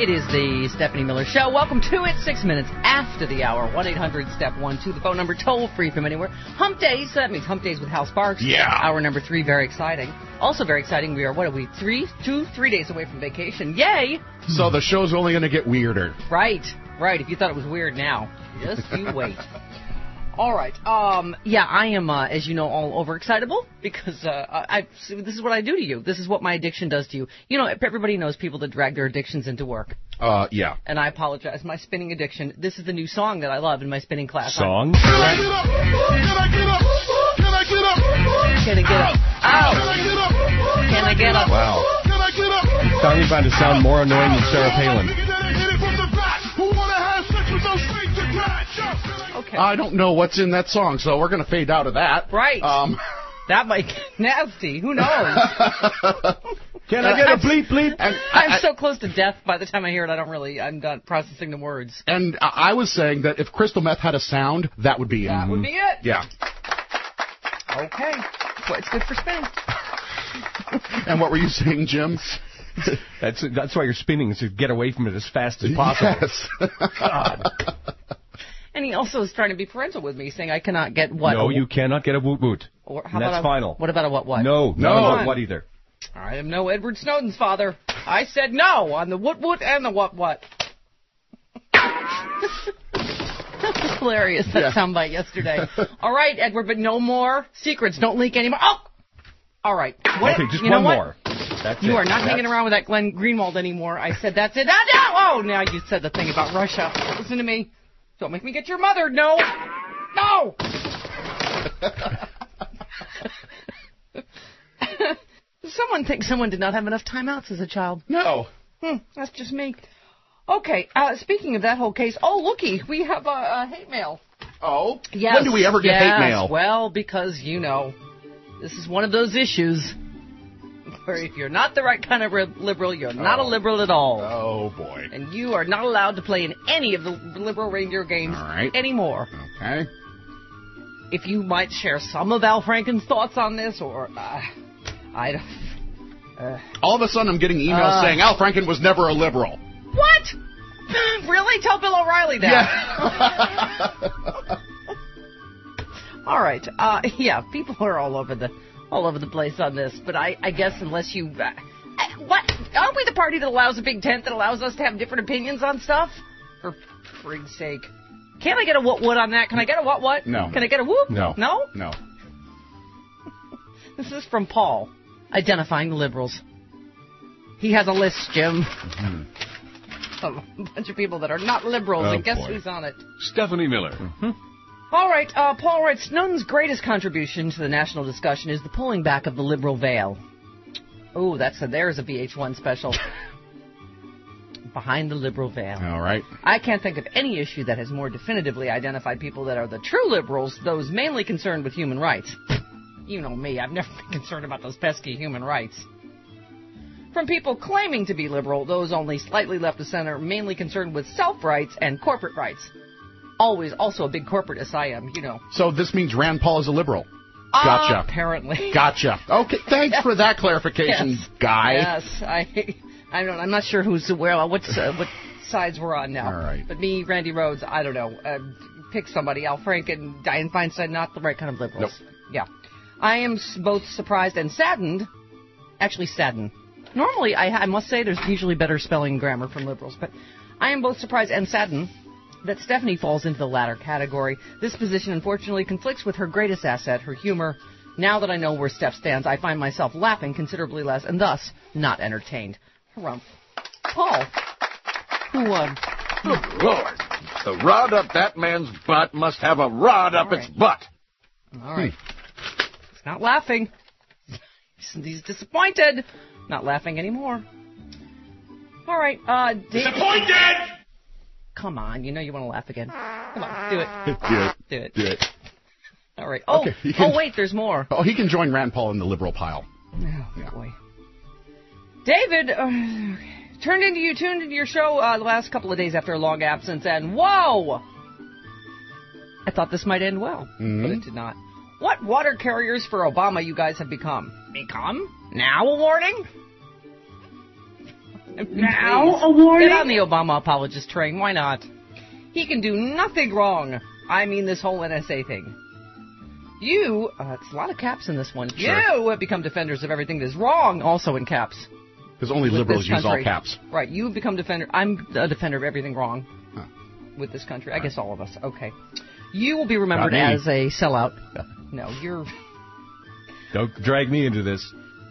It is the Stephanie Miller Show. Welcome to it. 6 minutes after the hour. 1-800-STEP-1-2. The phone number, toll free from anywhere. Hump Days. So that means Hump Days with Hal Sparks. Yeah. Hour number 3. Very exciting. Also very exciting. We are, 3 days away from vacation. Yay. So the show's only going to get weirder. Right. If you thought it was weird now, just you wait. All right. I am, as you know, all overexcitable because this is what I do to you. This is what my addiction does to you. You know, everybody knows people that drag their addictions into work. Yeah. And I apologize. My spinning addiction. This is the new song that I love in my spinning class. Song? Can I get up? Can I get up? Can I get up? Can I get up? Ow! Can I get up? Wow. Can I get up? Finally found to sound more annoying than Sarah Palin. Okay. I don't know what's in that song, so we're going to fade out of that. Right. That might get nasty. Who knows? Can I get a bleep bleep? I'm so close to death by the time I hear it, I'm not processing the words. And I was saying that if crystal meth had a sound, that would be it. That would be it? Yeah. Okay. Well, it's good for spinning. And what were you saying, Jim? That's why you're spinning, is to get away from it as fast as possible. Yes. God. And he also is trying to be parental with me, saying I cannot get what? No, you cannot get a woot woot. That's final. What about a what? No, not what either. I am no Edward Snowden's father. I said no on the what and the what. That was hilarious, that soundbite yesterday. All right, Edward, but no more secrets. Don't leak anymore. Oh! All right. Okay, just one more. That's you are not hanging around with that Glenn Greenwald anymore. I said that's it. Oh, now you said the thing about Russia. Listen to me. Don't make me get your mother. No. No. Someone thinks someone did not have enough timeouts as a child. No. That's just me. Okay, speaking of that whole case, looky, we have a hate mail. Oh? Yes. When do we ever get hate mail? Well, because, this is one of those issues where if you're not the right kind of liberal, you're not a liberal at all. Oh, boy. And you are not allowed to play in any of the liberal reindeer games anymore. Okay. If you might share some of Al Franken's thoughts on this, or I don't... All of a sudden I'm getting emails saying Al Franken was never a liberal. What? Really? Tell Bill O'Reilly that. Yeah. All right. People are all over the place on this, but I guess unless you... what? Aren't we the party that allows a big tent that allows us to have different opinions on stuff? For frig's sake. Can't I get a what on that? Can I get a what? No. Can I get a whoop? No. No? No. This is from Paul, identifying the liberals. He has a list, Jim. Mm-hmm. Of a bunch of people that are not liberals, and guess who's on it? Stephanie Miller. Mm-hmm. All right, Paul writes, Snowden's greatest contribution to the national discussion is the pulling back of the liberal veil. Oh, there's a VH1 special. Behind the liberal veil. All right. I can't think of any issue that has more definitively identified people that are the true liberals, those mainly concerned with human rights. You know me, I've never been concerned about those pesky human rights. From people claiming to be liberal, those only slightly left of center, mainly concerned with self-rights and corporate rights. Always also a big corporatist I am, So this means Rand Paul is a liberal. Gotcha. Apparently. Gotcha. Okay, thanks for that clarification, guy. Yes, I'm not sure what sides we're on now. All right. But me, Randy Rhoads, I don't know. Pick somebody. Al Franken, Dianne Feinstein, not the right kind of liberals. Nope. Yeah. I am both surprised and saddened. Actually, saddened. Normally, I must say there's usually better spelling grammar from liberals, but I am both surprised and saddened that Stephanie falls into the latter category. This position, unfortunately, conflicts with her greatest asset, her humor. Now that I know where Steph stands, I find myself laughing considerably less and thus not entertained. Harumph. Paul, who won? Good Lord. The rod up that man's butt must have a rod up its butt. All right. He's not laughing. He's disappointed. Not laughing anymore. All right, Dave. Disappointed! Come on, you know you want to laugh again. Come on, do it. Do it. All right. Okay, wait, there's more. Oh, he can join Rand Paul in the liberal pile. Oh, boy. David, tuned into your show the last couple of days after a long absence, and whoa! I thought this might end well, but it did not. What water carriers for Obama you guys have become? Become? Now a warning? Now a warning? Get on the Obama apologist train. Why not? He can do nothing wrong. I mean, this whole NSA thing. You, it's a lot of caps in this one. Sure. You have become defenders of everything that is wrong, also in caps. Because only liberals use all caps. Right, you have become defender. I'm a defender of everything wrong with this country. I guess all of us. Okay. You will be remembered as a sellout. No, you're... Don't drag me into this.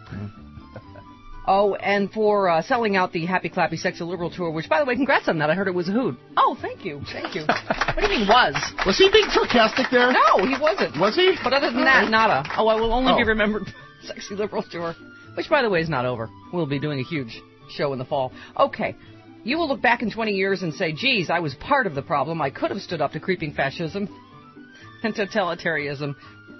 Oh, and for selling out the Happy Clappy Sexy Liberal Tour, which, by the way, congrats on that. I heard it was a hoot. Oh, thank you. Thank you. What do you mean was? Was he being sarcastic there? No, he wasn't. Was he? But other than that, nada. Oh, I will only be remembered Sexy Liberal Tour, which, by the way, is not over. We'll be doing a huge show in the fall. Okay. You will look back in 20 years and say, geez, I was part of the problem. I could have stood up to creeping fascism and totalitarianism.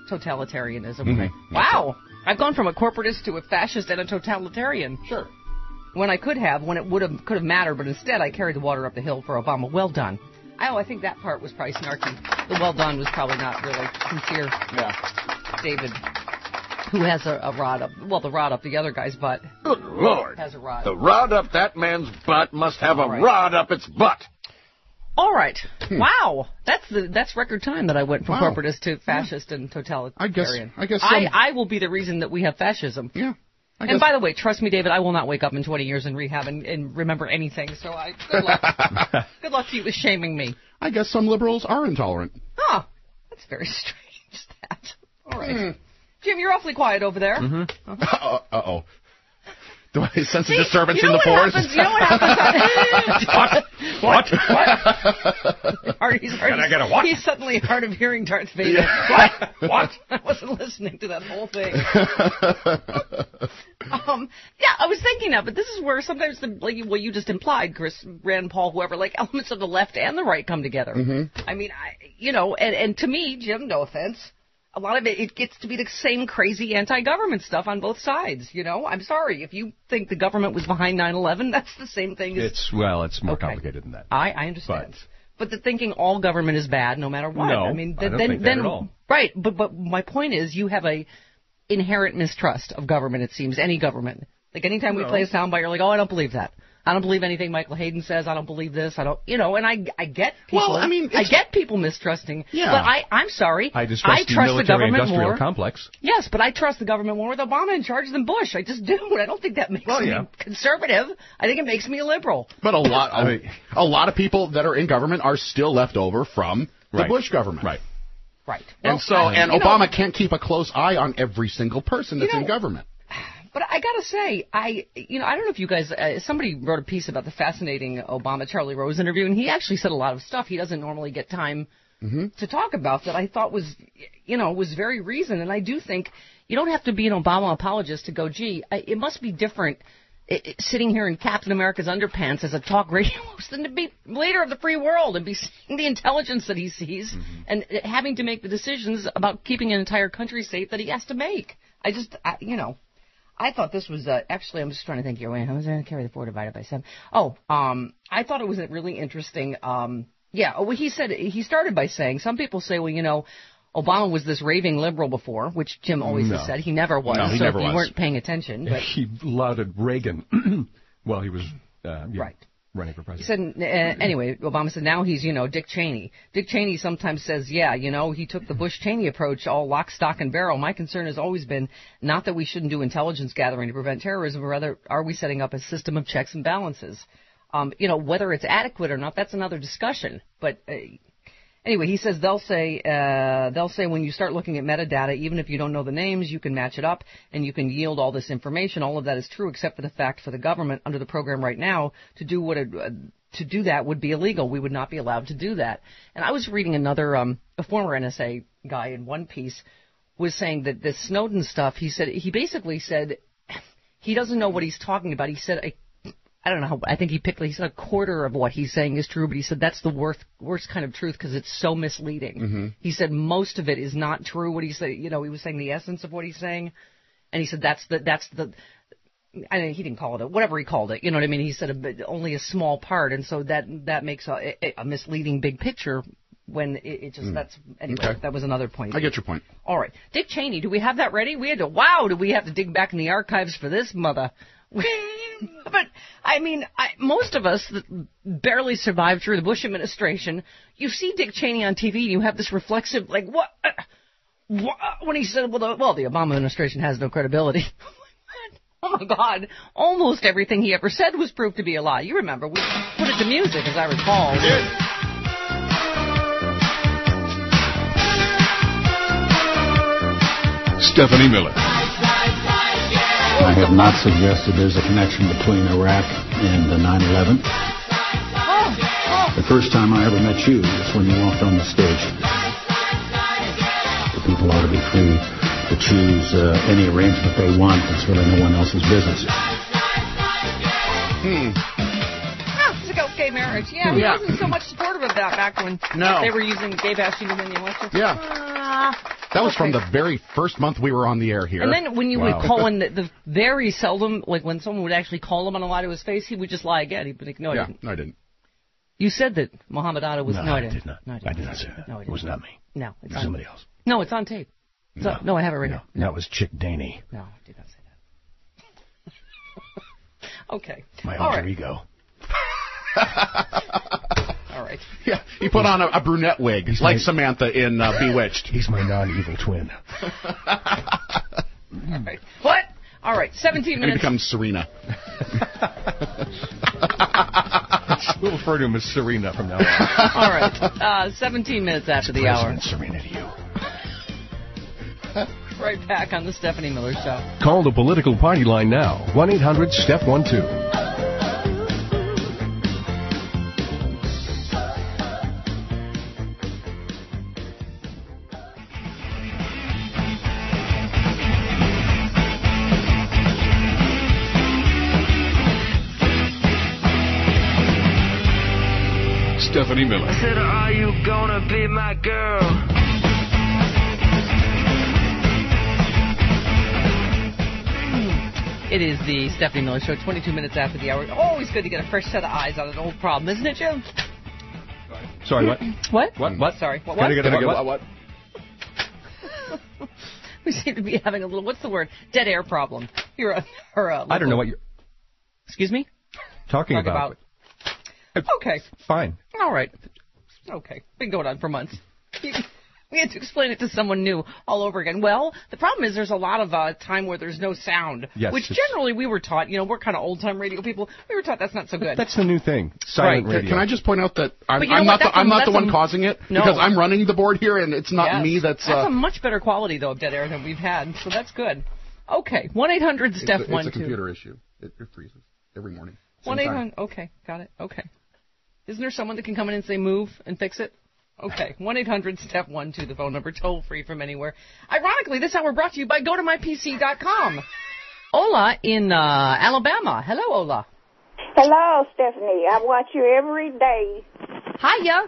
Wow. I've gone from a corporatist to a fascist and a totalitarian. Sure. When I could have mattered, but instead I carried the water up the hill for Obama. Well done. I think that part was probably snarky. The well done was probably not really sincere. Yeah. David, who has a rod up, the rod up the other guy's butt. Good Lord. Has a rod. The rod up that man's butt must have a rod up its butt. All right. Wow. That's record time that I went from corporatist to fascist and totalitarian. I guess I will be the reason that we have fascism. Yeah. And by the way, trust me, David, I will not wake up in 20 years in rehab and remember anything. So good luck. Good luck to you with shaming me. I guess some liberals are intolerant. Huh. That's very strange, that. All right. Jim, you're awfully quiet over there. Mm-hmm. Uh-oh. Do I sense a disturbance in the forest? You know what happens? What? He's suddenly hard of hearing Darth Vader. Yeah. What? I wasn't listening to that whole thing. I was thinking of it. This is where sometimes, what you just implied, Chris, Rand Paul, whoever, elements of the left and the right come together. Mm-hmm. I mean, and to me, Jim, no offense, a lot of it gets to be the same crazy anti-government stuff on both sides, I'm sorry. If you think the government was behind 9/11, that's the same thing as... It's more complicated than that. I understand. But the thinking all government is bad no matter what. No, I mean, I don't think that at all. Right, but my point is you have a inherent mistrust of government, it seems, any government. Anytime we play a soundbite, you're like, oh, I don't believe that. I don't believe anything Michael Hayden says. I don't believe this. I don't, and I get people. Well, I mean, I get people mistrusting. Yeah. But I'm sorry. I distrust the trust the government military-industrial more. complex. Yes, but I trust the government more with Obama in charge than Bush. I just do. I don't think that makes me conservative. I think it makes me a liberal. But a lot of people that are in government are still left over from the Bush government. Right. Right. And Obama can't keep a close eye on every single person that's in government. But I gotta say, I don't know if you guys, somebody wrote a piece about the fascinating Obama Charlie Rose interview, and he actually said a lot of stuff he doesn't normally get time to talk about that I thought was very reasoned. And I do think you don't have to be an Obama apologist to go, gee, it must be different sitting here in Captain America's underpants as a talk radio host than to be leader of the free world and be seeing the intelligence that he sees and having to make the decisions about keeping an entire country safe that he has to make. I thought this was, actually, I'm just trying to think here. Wait, how was I going to carry the 4 divided by 7? I thought it was a really interesting, he said, he started by saying, some people say, Obama was this raving liberal before, which Jim always has said. He never was. No, he never was. You weren't paying attention. But he lauded Reagan while he was right. running for president. He said, anyway, Obama said now he's, Dick Cheney. Dick Cheney sometimes says, he took the Bush-Cheney approach all lock, stock, and barrel. My concern has always been not that we shouldn't do intelligence gathering to prevent terrorism, but rather are we setting up a system of checks and balances? Whether it's adequate or not, that's another discussion. But anyway, he says they'll say when you start looking at metadata, even if you don't know the names, you can match it up and you can yield all this information. All of that is true, except for the fact for the government under the program right now to do that would be illegal. We would not be allowed to do that. And I was reading another a former NSA guy in one piece was saying that this Snowden stuff. He basically said he doesn't know what he's talking about. He said I don't know how, I think he said a quarter of what he's saying is true, but he said that's the worst kind of truth because it's so misleading. Mm-hmm. He said most of it is not true. What he said, he was saying the essence of what he's saying. And he said that's the, I mean, he didn't call it whatever he called it. You know what I mean? He said only a small part. And so that makes a misleading big picture when it just, anyway, that was another point. I get your point. All right. Dick Cheney, do we have that ready? Do we have to dig back in the archives for this, mother? But, I mean, most of us that barely survived through the Bush administration, you see Dick Cheney on TV and you have this reflexive, like, what? When he said, well, the Obama administration has no credibility. Oh, my God. Almost everything he ever said was proved to be a lie. You remember, we put it to music, as I recall. Stephanie Miller. I have not suggested there's a connection between Iraq and the 9/11. The first time I ever met you was when you walked on the stage. The people ought to be free to choose any arrangement they want. It's really no one else's business. It's like gay marriage. Yeah, he wasn't so much supportive of that back when they were using gay bashing to win the election. Yeah. That was from the very first month we were on the air here. And then when you would call in, the very seldom, like when someone would actually call him on a lie to his face, he would just lie again. He'd be like, no, I didn't. No, I didn't. You said that Muhammad Atta was... No, I did not. I did not say that. No, it was not me. No, it was somebody else. No, it's on tape. No, I have it right now. No, it was Chick Daney. No, I did not say that. Okay. My alter ego. All right. Yeah, he put on a brunette wig, like Samantha in Bewitched. He's my non-evil twin. All right. What? All right, 17 minutes. And he becomes Serena. We'll refer to him as Serena from now on. All right, 17 minutes after the hour. Serena to you. Right back on the Stephanie Miller Show. Call the political party line now, 1-800-STEP-12. Stephanie Miller. I said, are you gonna be my girl? It is the Stephanie Miller Show, 22 minutes after the hour. Always good to get a fresh set of eyes on an old problem, isn't it, Jim? Sorry, what? What? Sorry. What? What? We seem to be having a little, what's the word? Dead air problem. I don't know what you're... Excuse me? Talking about. Okay. Fine. All right. Okay. Been going on for months. We had to explain it to someone new all over again. Well, the problem is there's a lot of time where there's no sound, which generally we were taught, we're kind of old-time radio people, we were taught that's not so good. That's the new thing, silent radio. Can I just point out that I'm not the one causing it? No. Because I'm running the board here, and it's not me that's... That's a much better quality, though, of dead air than we've had, so that's good. Okay, 1-800-STEP-12. It's a computer issue. It freezes every morning. 1-800... Okay, got it. Okay. Isn't there someone that can come in and say move and fix it? Okay, 1-800-STEP-12, the phone number, toll-free from anywhere. Ironically, this hour brought to you by GoToMyPC.com. Ola in Alabama. Hello, Ola. Hello, Stephanie. I watch you every day. Hiya.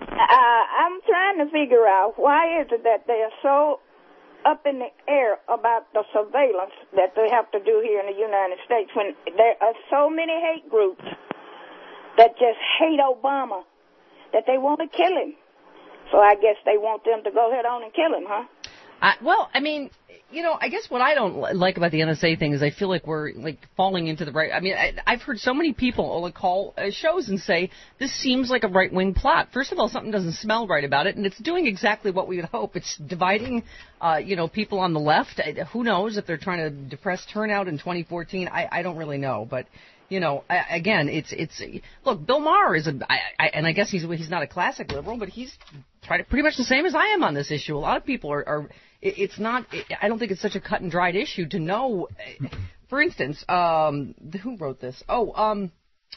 I'm trying to figure out why is it that they're so up in the air about the surveillance that they have to do here in the United States when there are so many hate groups that just hate Obama that they want to kill him. So I guess they want them to go ahead on and kill him, huh? Well, I mean, I guess what I don't like about the NSA thing is I feel like we're falling into the right. I mean, I've heard so many people call shows and say this seems like a right-wing plot. First of all, something doesn't smell right about it, and it's doing exactly what we would hope. It's dividing, people on the left. Who knows if they're trying to depress turnout in 2014? I don't really know, but. Again, it's look. Bill Maher is and I guess he's not a classic liberal, but he's tried pretty much the same as I am on this issue. A lot of people are. It's not. I don't think it's such a cut and dried issue to know. For instance, who wrote this? John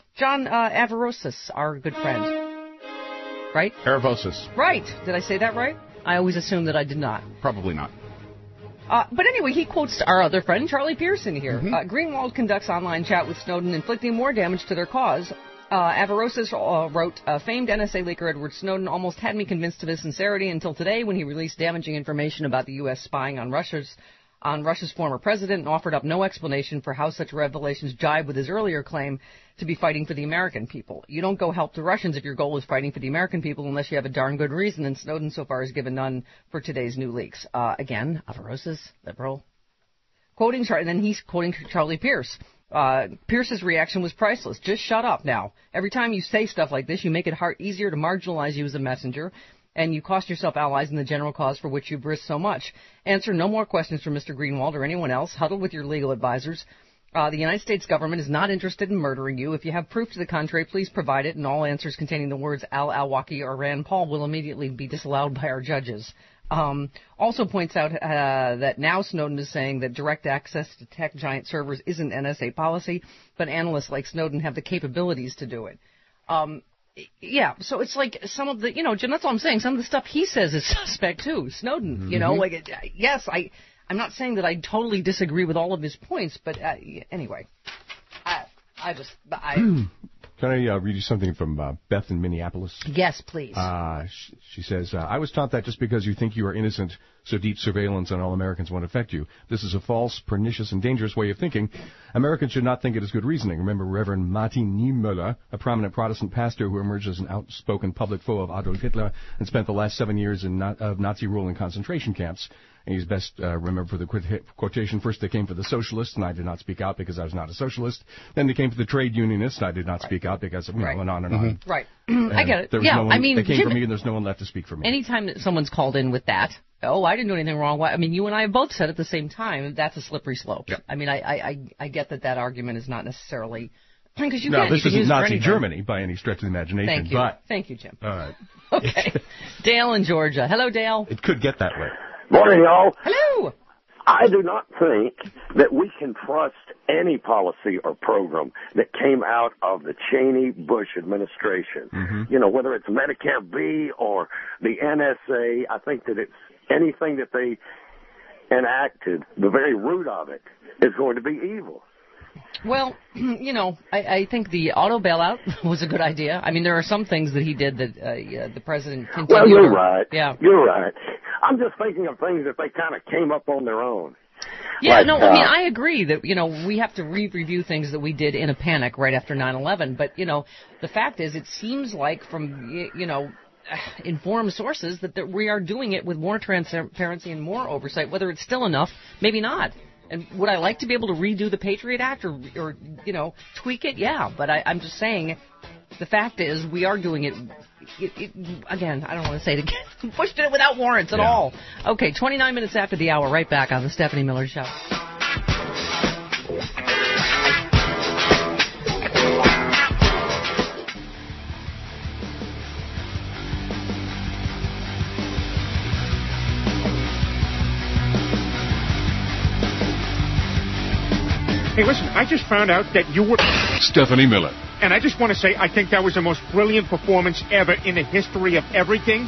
Avarosis, our good friend, right? Aravosis. Right. Did I say that right? I always assume that I did not. Probably not. But anyway, he quotes our other friend, Charlie Pearson, here. Mm-hmm. Greenwald conducts online chat with Snowden, inflicting more damage to their cause. Avarosis wrote, famed NSA leaker Edward Snowden almost had me convinced of his sincerity until today when he released damaging information about the U.S. spying on Russia's former president and offered up no explanation for how such revelations jibe with his earlier claim to be fighting for the American people. You don't go help the Russians if your goal is fighting for the American people unless you have a darn good reason, and Snowden so far has given none for today's new leaks. Again, Avarosis, liberal. Quoting and then he's quoting Charlie Pierce. Pierce's reaction was priceless. Just shut up now. Every time you say stuff like this, you make it easier to marginalize you as a messenger, and you cost yourself allies in the general cause for which you've risked so much. Answer no more questions from Mr. Greenwald or anyone else. Huddle with your legal advisors. The United States government is not interested in murdering you. If you have proof to the contrary, please provide it, and all answers containing the words al-Awlaki or Rand Paul will immediately be disallowed by our judges. Also points out that now Snowden is saying that direct access to tech giant servers isn't NSA policy, but analysts like Snowden have the capabilities to do it. Yeah, so it's like some of the, Jim, that's all I'm saying. Some of the stuff he says is suspect too. Snowden, yes, I'm not saying that I totally disagree with all of his points, but anyway, Can I read you something from Beth in Minneapolis? Yes, please. She says, I was taught that just because you think you are innocent, so deep surveillance on all Americans won't affect you. This is a false, pernicious, and dangerous way of thinking. Americans should not think it is good reasoning. Remember Reverend Martin Niemöller, a prominent Protestant pastor who emerged as an outspoken public foe of Adolf Hitler and spent the last 7 years of Nazi rule in concentration camps. And he's best remembered for the quotation, first they came for the socialists, and I did not speak out because I was not a socialist. Then they came for the trade unionists, and I did not speak out because, and on and on. Right. I get it. There was no one, they came for me, and there's no one left to speak for me. Anytime that someone's called in with that, I didn't do anything wrong. I mean, you and I have both said at the same time, that's a slippery slope. Yep. I mean, I get that argument is not necessarily... Because this isn't Nazi Germany by any stretch of the imagination. Thank you. But, thank you, Jim. All right. Okay. Dale in Georgia. Hello, Dale. It could get that way. Morning, y'all. Hello. I do not think that we can trust any policy or program that came out of the Cheney-Bush administration. Mm-hmm. Whether it's Medicare B or the NSA, I think that it's anything that they enacted, the very root of it is going to be evil. Well, I think the auto bailout was a good idea. I mean, there are some things that he did that the president continued. Well, you're right. Yeah. You're right. I'm just thinking of things that they kind of came up on their own. Yeah, I agree that, we have to review things that we did in a panic right after 9/11. But, the fact is, it seems like from, informed sources that we are doing it with more transparency and more oversight. Whether it's still enough, maybe not. And would I like to be able to redo the Patriot Act or tweak it? Yeah, but I'm just saying the fact is we are doing it again, I don't want to say it again. Pushed it without warrants at all. Okay, 29 minutes after the hour, right back on the Stephanie Miller Show. Hey, listen, I just found out that you were... Stephanie Miller. And I just want to say I think that was the most brilliant performance ever in the history of everything.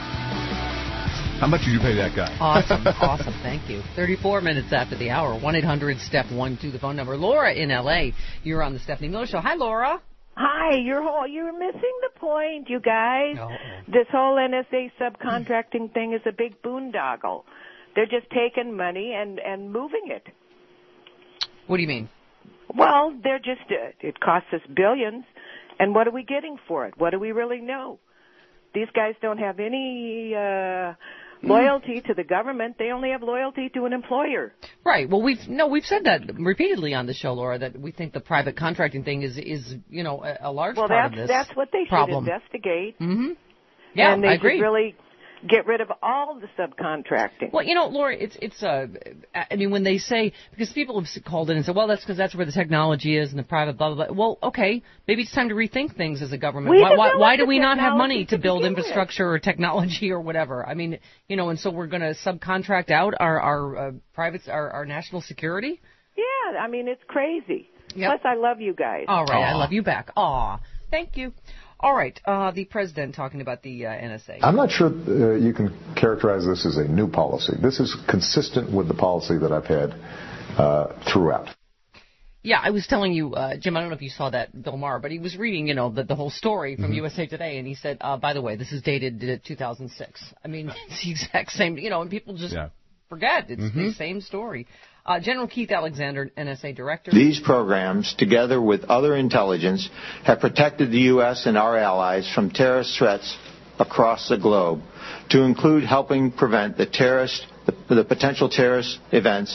How much did you pay that guy? Awesome, thank you. 34 minutes after the hour, 1-800-STEP-1-2, the phone number. Laura in L.A., you're on the Stephanie Miller Show. Hi, Laura. Hi, you're missing the point, you guys. This whole NSA subcontracting thing is a big boondoggle. They're just taking money and moving it. What do you mean? Well, they're just, it costs us billions, and what are we getting for it? What do we really know? These guys don't have any loyalty to the government. They only have loyalty to an employer. Right. Well, we've said that repeatedly on the show, Laura, that we think the private contracting thing is a large part of this problem. Well, that's what they should investigate. Mm-hmm. Yeah, and they I agree. Should really get rid of all the subcontracting. Well, Laura, it's I mean, when they say, because people have called in and said, well, that's because that's where the technology is and the private blah, blah, blah. Well, okay, maybe it's time to rethink things as a government. Why do we not have money to build infrastructure or technology or whatever? I mean, and so we're going to subcontract out our privates, our national security? Yeah, I mean, it's crazy. Yep. Plus, I love you guys. All right, I love you back. Aw, thank you. All right, the president talking about the NSA. I'm not sure you can characterize this as a new policy. This is consistent with the policy that I've had throughout. Yeah, I was telling you, Jim, I don't know if you saw that, Bill Maher, but he was reading, the whole story from USA Today, and he said, by the way, this is dated 2006. I mean, it's the exact same, and people just forget. It's the same story. General Keith Alexander, NSA Director. These programs, together with other intelligence, have protected the U.S. and our allies from terrorist threats across the globe, to include helping prevent the potential terrorist events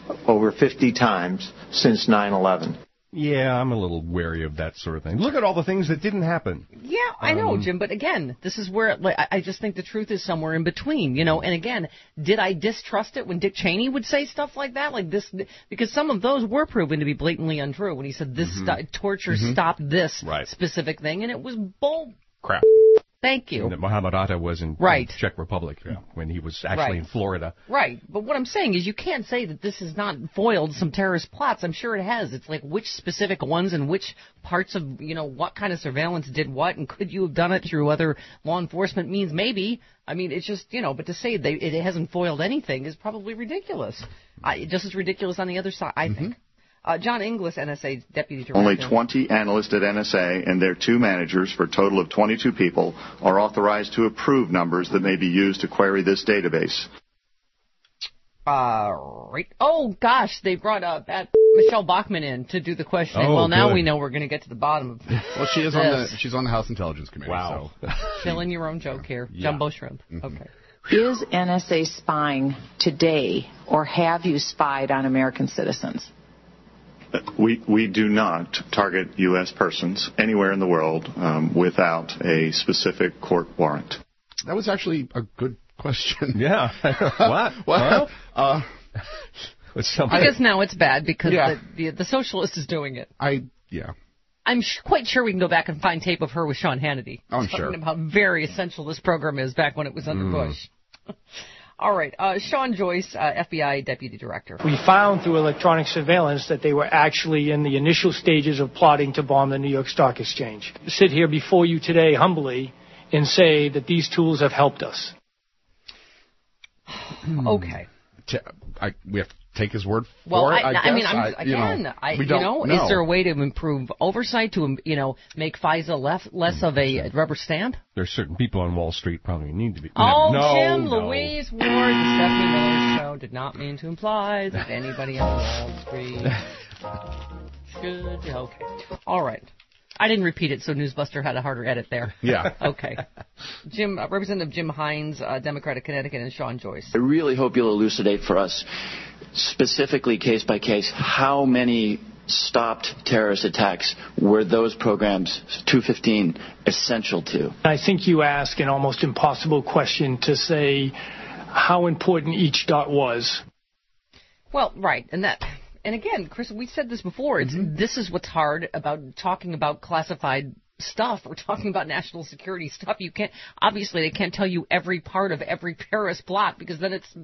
over 50 times since 9/11. Yeah, I'm a little wary of that sort of thing. Look at all the things that didn't happen. Yeah, I know, Jim, but again, this is where I just think the truth is somewhere in between, And again, did I distrust it when Dick Cheney would say stuff like that, like this? Because some of those were proven to be blatantly untrue when he said this torture stopped this specific thing, and it was bull crap. Thank you. And that Muhammad Atta was in Czech Republic when he was actually in Florida. Right. But what I'm saying is you can't say that this has not foiled some terrorist plots. I'm sure it has. It's like which specific ones and which parts of, what kind of surveillance did what, and could you have done it through other law enforcement means? Maybe. I mean, it's just, but to say it hasn't foiled anything is probably ridiculous. Just as ridiculous on the other side, I think. John Inglis, NSA Deputy Director. Only 20 analysts at NSA and their 2 managers, for a total of 22 people, are authorized to approve numbers that may be used to query this database. Right. Oh, gosh, they brought Michelle Bachmann in to do the questioning. Well, now we know we're going to get to the bottom of this. Well, she's on the House Intelligence Committee. Wow. So. Filling your own joke here. Jumbo shrimp. Okay. Is NSA spying today, or have you spied on American citizens? We do not target U.S. persons anywhere in the world without a specific court warrant. That was actually a good question. Yeah. What? Well, I guess now it's bad because the socialist is doing it. I'm quite sure we can go back and find tape of her with Sean Hannity. I'm sure. Talking about how very essential this program is back when it was under Bush. All right. Sean Joyce, FBI Deputy Director. We found through electronic surveillance that they were actually in the initial stages of plotting to bomb the New York Stock Exchange. I sit here before you today humbly and say that these tools have helped us. Okay. We have to take his word for it, I guess. We don't know. Is there a way to improve oversight to, make FISA less of a rubber stamp? There's certain people on Wall Street probably need to be. Jim, Louise Ward, the Stephanie Miller Show did not mean to imply that anybody on Wall Street should. Okay. All right. I didn't repeat it, so Newsbuster had a harder edit there. Yeah. Okay. Representative Jim Hines, Democrat of Connecticut, and Sean Joyce. I really hope you'll elucidate for us, specifically case by case, how many stopped terrorist attacks were those programs, 215, essential to? I think you ask an almost impossible question to say how important each dot was. Well, right, And again, Chris, we said this before. This is what's hard about talking about classified stuff or talking about national security stuff. You can't, obviously, they can't tell you every part of every terrorist plot because then it's,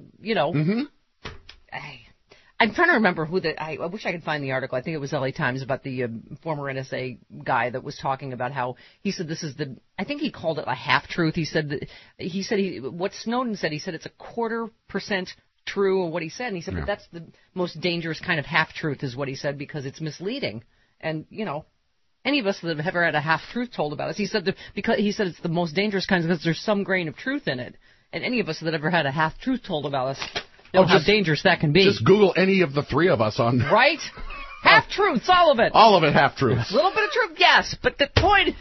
I'm trying to remember I wish I could find the article. I think it was LA Times about the former NSA guy that was talking about how he said this is I think he called it a half-truth. He said what Snowden said, he said it's 0.25% true of what he said, and he said, but that's the most dangerous kind of half-truth is what he said because it's misleading. And, any of us that have ever had a half-truth told about us, he said it's the most dangerous kind because there's some grain of truth in it. And any of us that ever had a half-truth told about us know how dangerous that can be. Just Google any of the 3 of us on... Right? Half-truths, all of it. All of it half-truths. A little bit of truth, yes, but the point...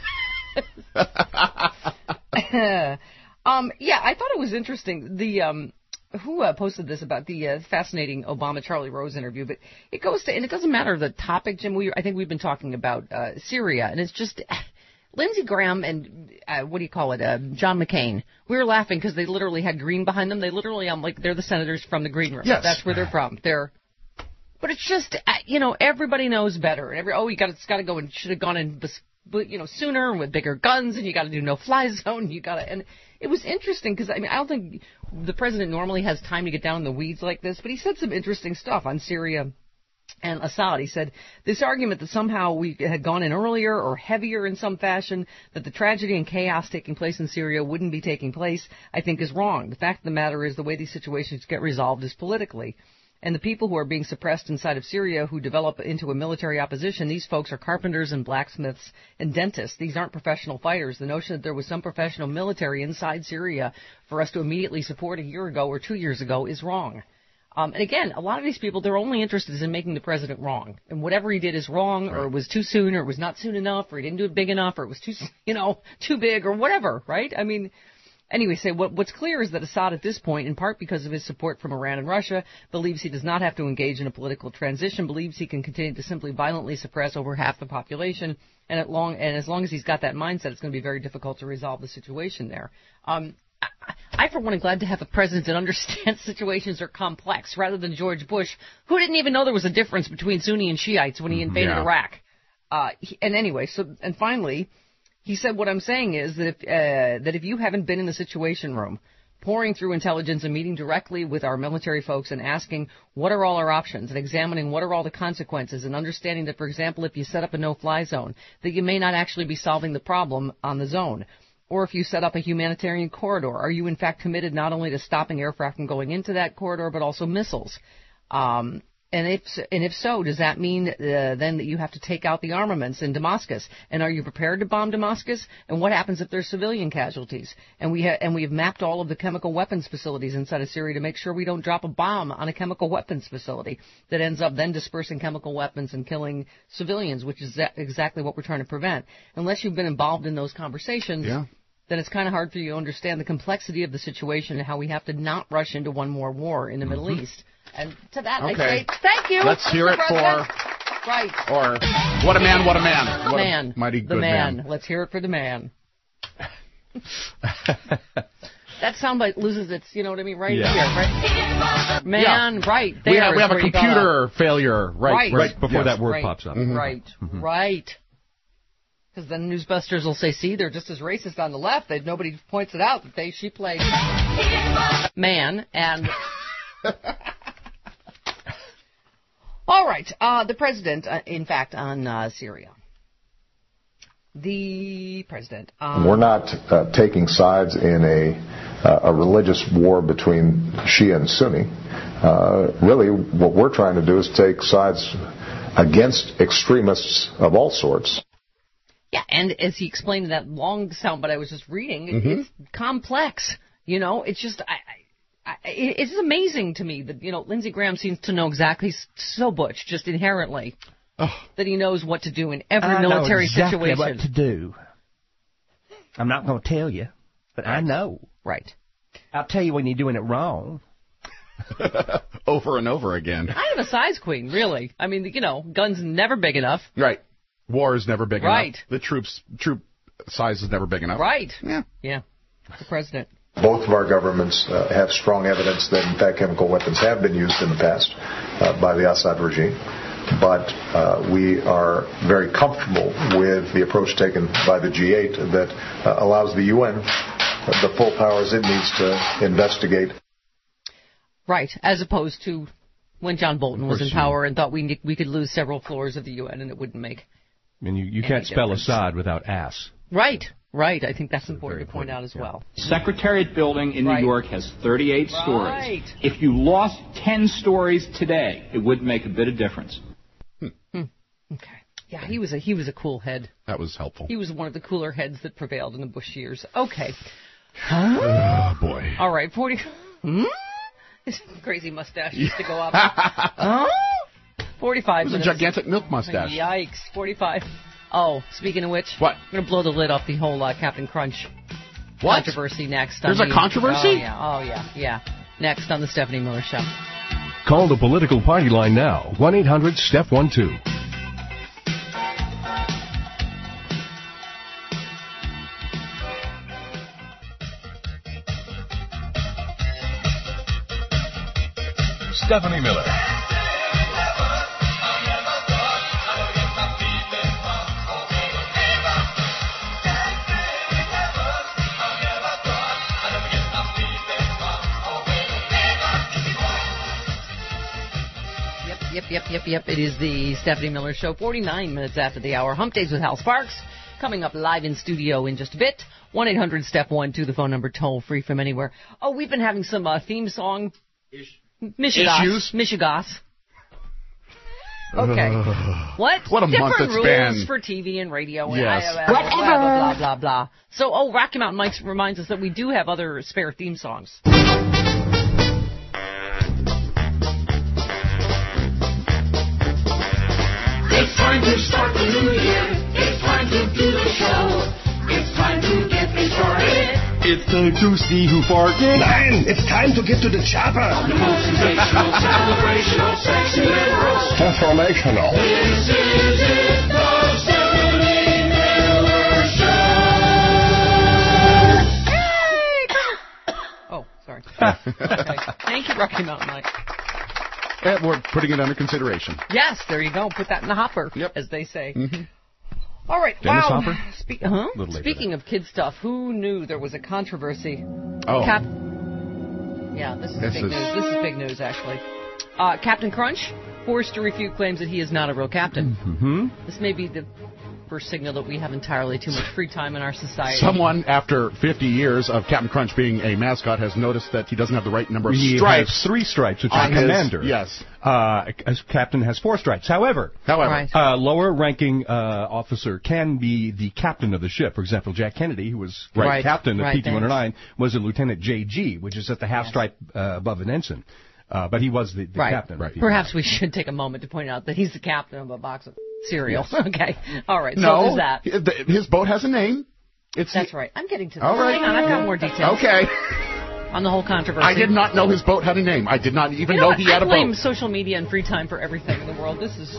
I thought it was interesting. Who posted this about the fascinating Obama-Charlie Rose interview, but it goes to, and it doesn't matter the topic, Jim, I think we've been talking about Syria, and it's just Lindsey Graham and, John McCain. We were laughing because they literally had green behind them. They literally, they're the senators from the green room. Yes. That's where they're from. But it's just, everybody knows better. It's got to go and should have gone in, sooner and with bigger guns, and you got to do no-fly zone. And it was interesting because, I don't think the president normally has time to get down in the weeds like this, but he said some interesting stuff on Syria and Assad. He said, this argument that somehow we had gone in earlier or heavier in some fashion, that the tragedy and chaos taking place in Syria wouldn't be taking place, I think is wrong. The fact of the matter is the way these situations get resolved is politically. And the people who are being suppressed inside of Syria who develop into a military opposition, these folks are carpenters and blacksmiths and dentists. These aren't professional fighters. The notion that there was some professional military inside Syria for us to immediately support a year ago or 2 years ago is wrong. And again, a lot of these people, they're only interested in making the president wrong. And whatever he did is wrong, or it was too soon, or it was not soon enough, or he didn't do it big enough, or it was too big, or whatever, right? Anyway, what's clear is that Assad at this point, in part because of his support from Iran and Russia, believes he does not have to engage in a political transition, believes he can continue to simply violently suppress over half the population, and as long as he's got that mindset, it's going to be very difficult to resolve the situation there. I, for one, am glad to have a president that understands situations are complex, rather than George Bush, who didn't even know there was a difference between Sunni and Shiites when he invaded Iraq. And finally, he said, what I'm saying is that if you haven't been in the Situation Room, pouring through intelligence and meeting directly with our military folks and asking what are all our options and examining what are all the consequences and understanding that, for example, if you set up a no-fly zone, that you may not actually be solving the problem on the zone. Or if you set up a humanitarian corridor, are you in fact committed not only to stopping aircraft from going into that corridor, but also missiles? And if so, does that mean then that you have to take out the armaments in Damascus? And are you prepared to bomb Damascus? And what happens if there's civilian casualties? And we have mapped all of the chemical weapons facilities inside of Syria to make sure we don't drop a bomb on a chemical weapons facility that ends up then dispersing chemical weapons and killing civilians, which is exactly what we're trying to prevent. Unless you've been involved in those conversations, then it's kind of hard for you to understand the complexity of the situation and how we have to not rush into one more war in the Middle East. And to that, I say, thank you. Let's hear it for... Right. Or, what a man, what a man. The man. Mighty good man. Let's hear it for the man. That soundbite loses its, you know what I mean, right here, right? Man, right there. We have a computer failure right before that word pops up. Right. Because then newsbusters will say, see, they're just as racist on the left. Nobody points it out that she played man and... All right. The president, in fact, on Syria. The president. We're not taking sides in a religious war between Shia and Sunni. Really, what we're trying to do is take sides against extremists of all sorts. Yeah, and as he explained in that long soundbite I was just reading, it's complex. You know, it's just... It's amazing to me that, Lindsey Graham seems to know exactly, so butch, just inherently, that he knows what to do in every military situation. I know exactly what to do. I'm not going to tell you, but I know. Right. I'll tell you when you're doing it wrong. Over and over again. I am a size queen, really. I mean, guns never big enough. Right. War is never big enough. The troop size is never big enough. Right. Yeah. The president. Both of our governments have strong evidence that, in fact, chemical weapons have been used in the past by the Assad regime. But we are very comfortable with the approach taken by the G8 that allows the UN the full powers it needs to investigate. Right, as opposed to when John Bolton was in power and thought we could lose several floors of the UN and it wouldn't make. I mean, you can't spell Assad without ass. Right. I think that's important to point out as well. Secretariat building in New York has 38 stories. If you lost 10 stories today, it wouldn't make a bit of difference. Okay. Yeah, he was a cool head. That was helpful. He was one of the cooler heads that prevailed in the Bush years. Okay. Oh, boy. All right, 40... His crazy mustache used to go up. 45 minutes. It was a gigantic milk mustache. Yikes, 45. Oh, speaking of which, what? I'm going to blow the lid off the whole Captain Crunch controversy next. There's a controversy? Oh, yeah. Next on the Stephanie Miller Show. Call the political party line now, 1-800-STEP12. Stephanie Miller. Yep. It is the Stephanie Miller Show, 49 minutes after the hour. Hump Days with Hal Sparks, coming up live in studio in just a bit. 1-800-STEP12, the phone number, toll free from anywhere. Oh, we've been having some theme song Michigas. Okay. What a month it's rules been. For TV and radio. Yes. Whatever. Blah, blah. So, Rocky Mountain Mike reminds us that we do have other spare theme songs. It's time to start the new year. It's time to do the show. It's time to get me started. It's time to see who farted. Nein, it's time to get to the chopper. The most sensational, celebrational, sexy liberals. Transformational. This is it, the Stephanie Miller Show. Oh, sorry. Okay. Thank you, Rocky Mountain Mike. And we're putting it under consideration. Yes, there you go. Put that in the hopper, as they say. Mm-hmm. All right. Dennis wow. Hopper? Speaking of kid stuff, who knew there was a controversy? Oh. Yeah, this is big news. This is big news, actually. Captain Crunch forced to refute claims that he is not a real captain. Mm-hmm. This may be the first signal that we have entirely too much free time in our society. Someone, after 50 years of Captain Crunch being a mascot, has noticed that he doesn't have the right number of He stripes. has 3 stripes, which is on his- commander. Yes. As captain has 4 stripes. However, Right. lower-ranking officer can be the captain of the ship. For example, Jack Kennedy, who was captain of PT-109, was a Lieutenant JG, which is at the half stripe above an ensign. But he was the captain. Right. Perhaps we should take a moment to point out that he's the captain of a box of cereal. Yes. Okay. All right. No, so there's that. His boat has a name. That's right. I'm getting to that. All right. Hang on, I've got more details. Okay. On the whole controversy. I did not know his boat had a name. I did not even know he had a boat. I blame social media and free time for everything in the world. This is...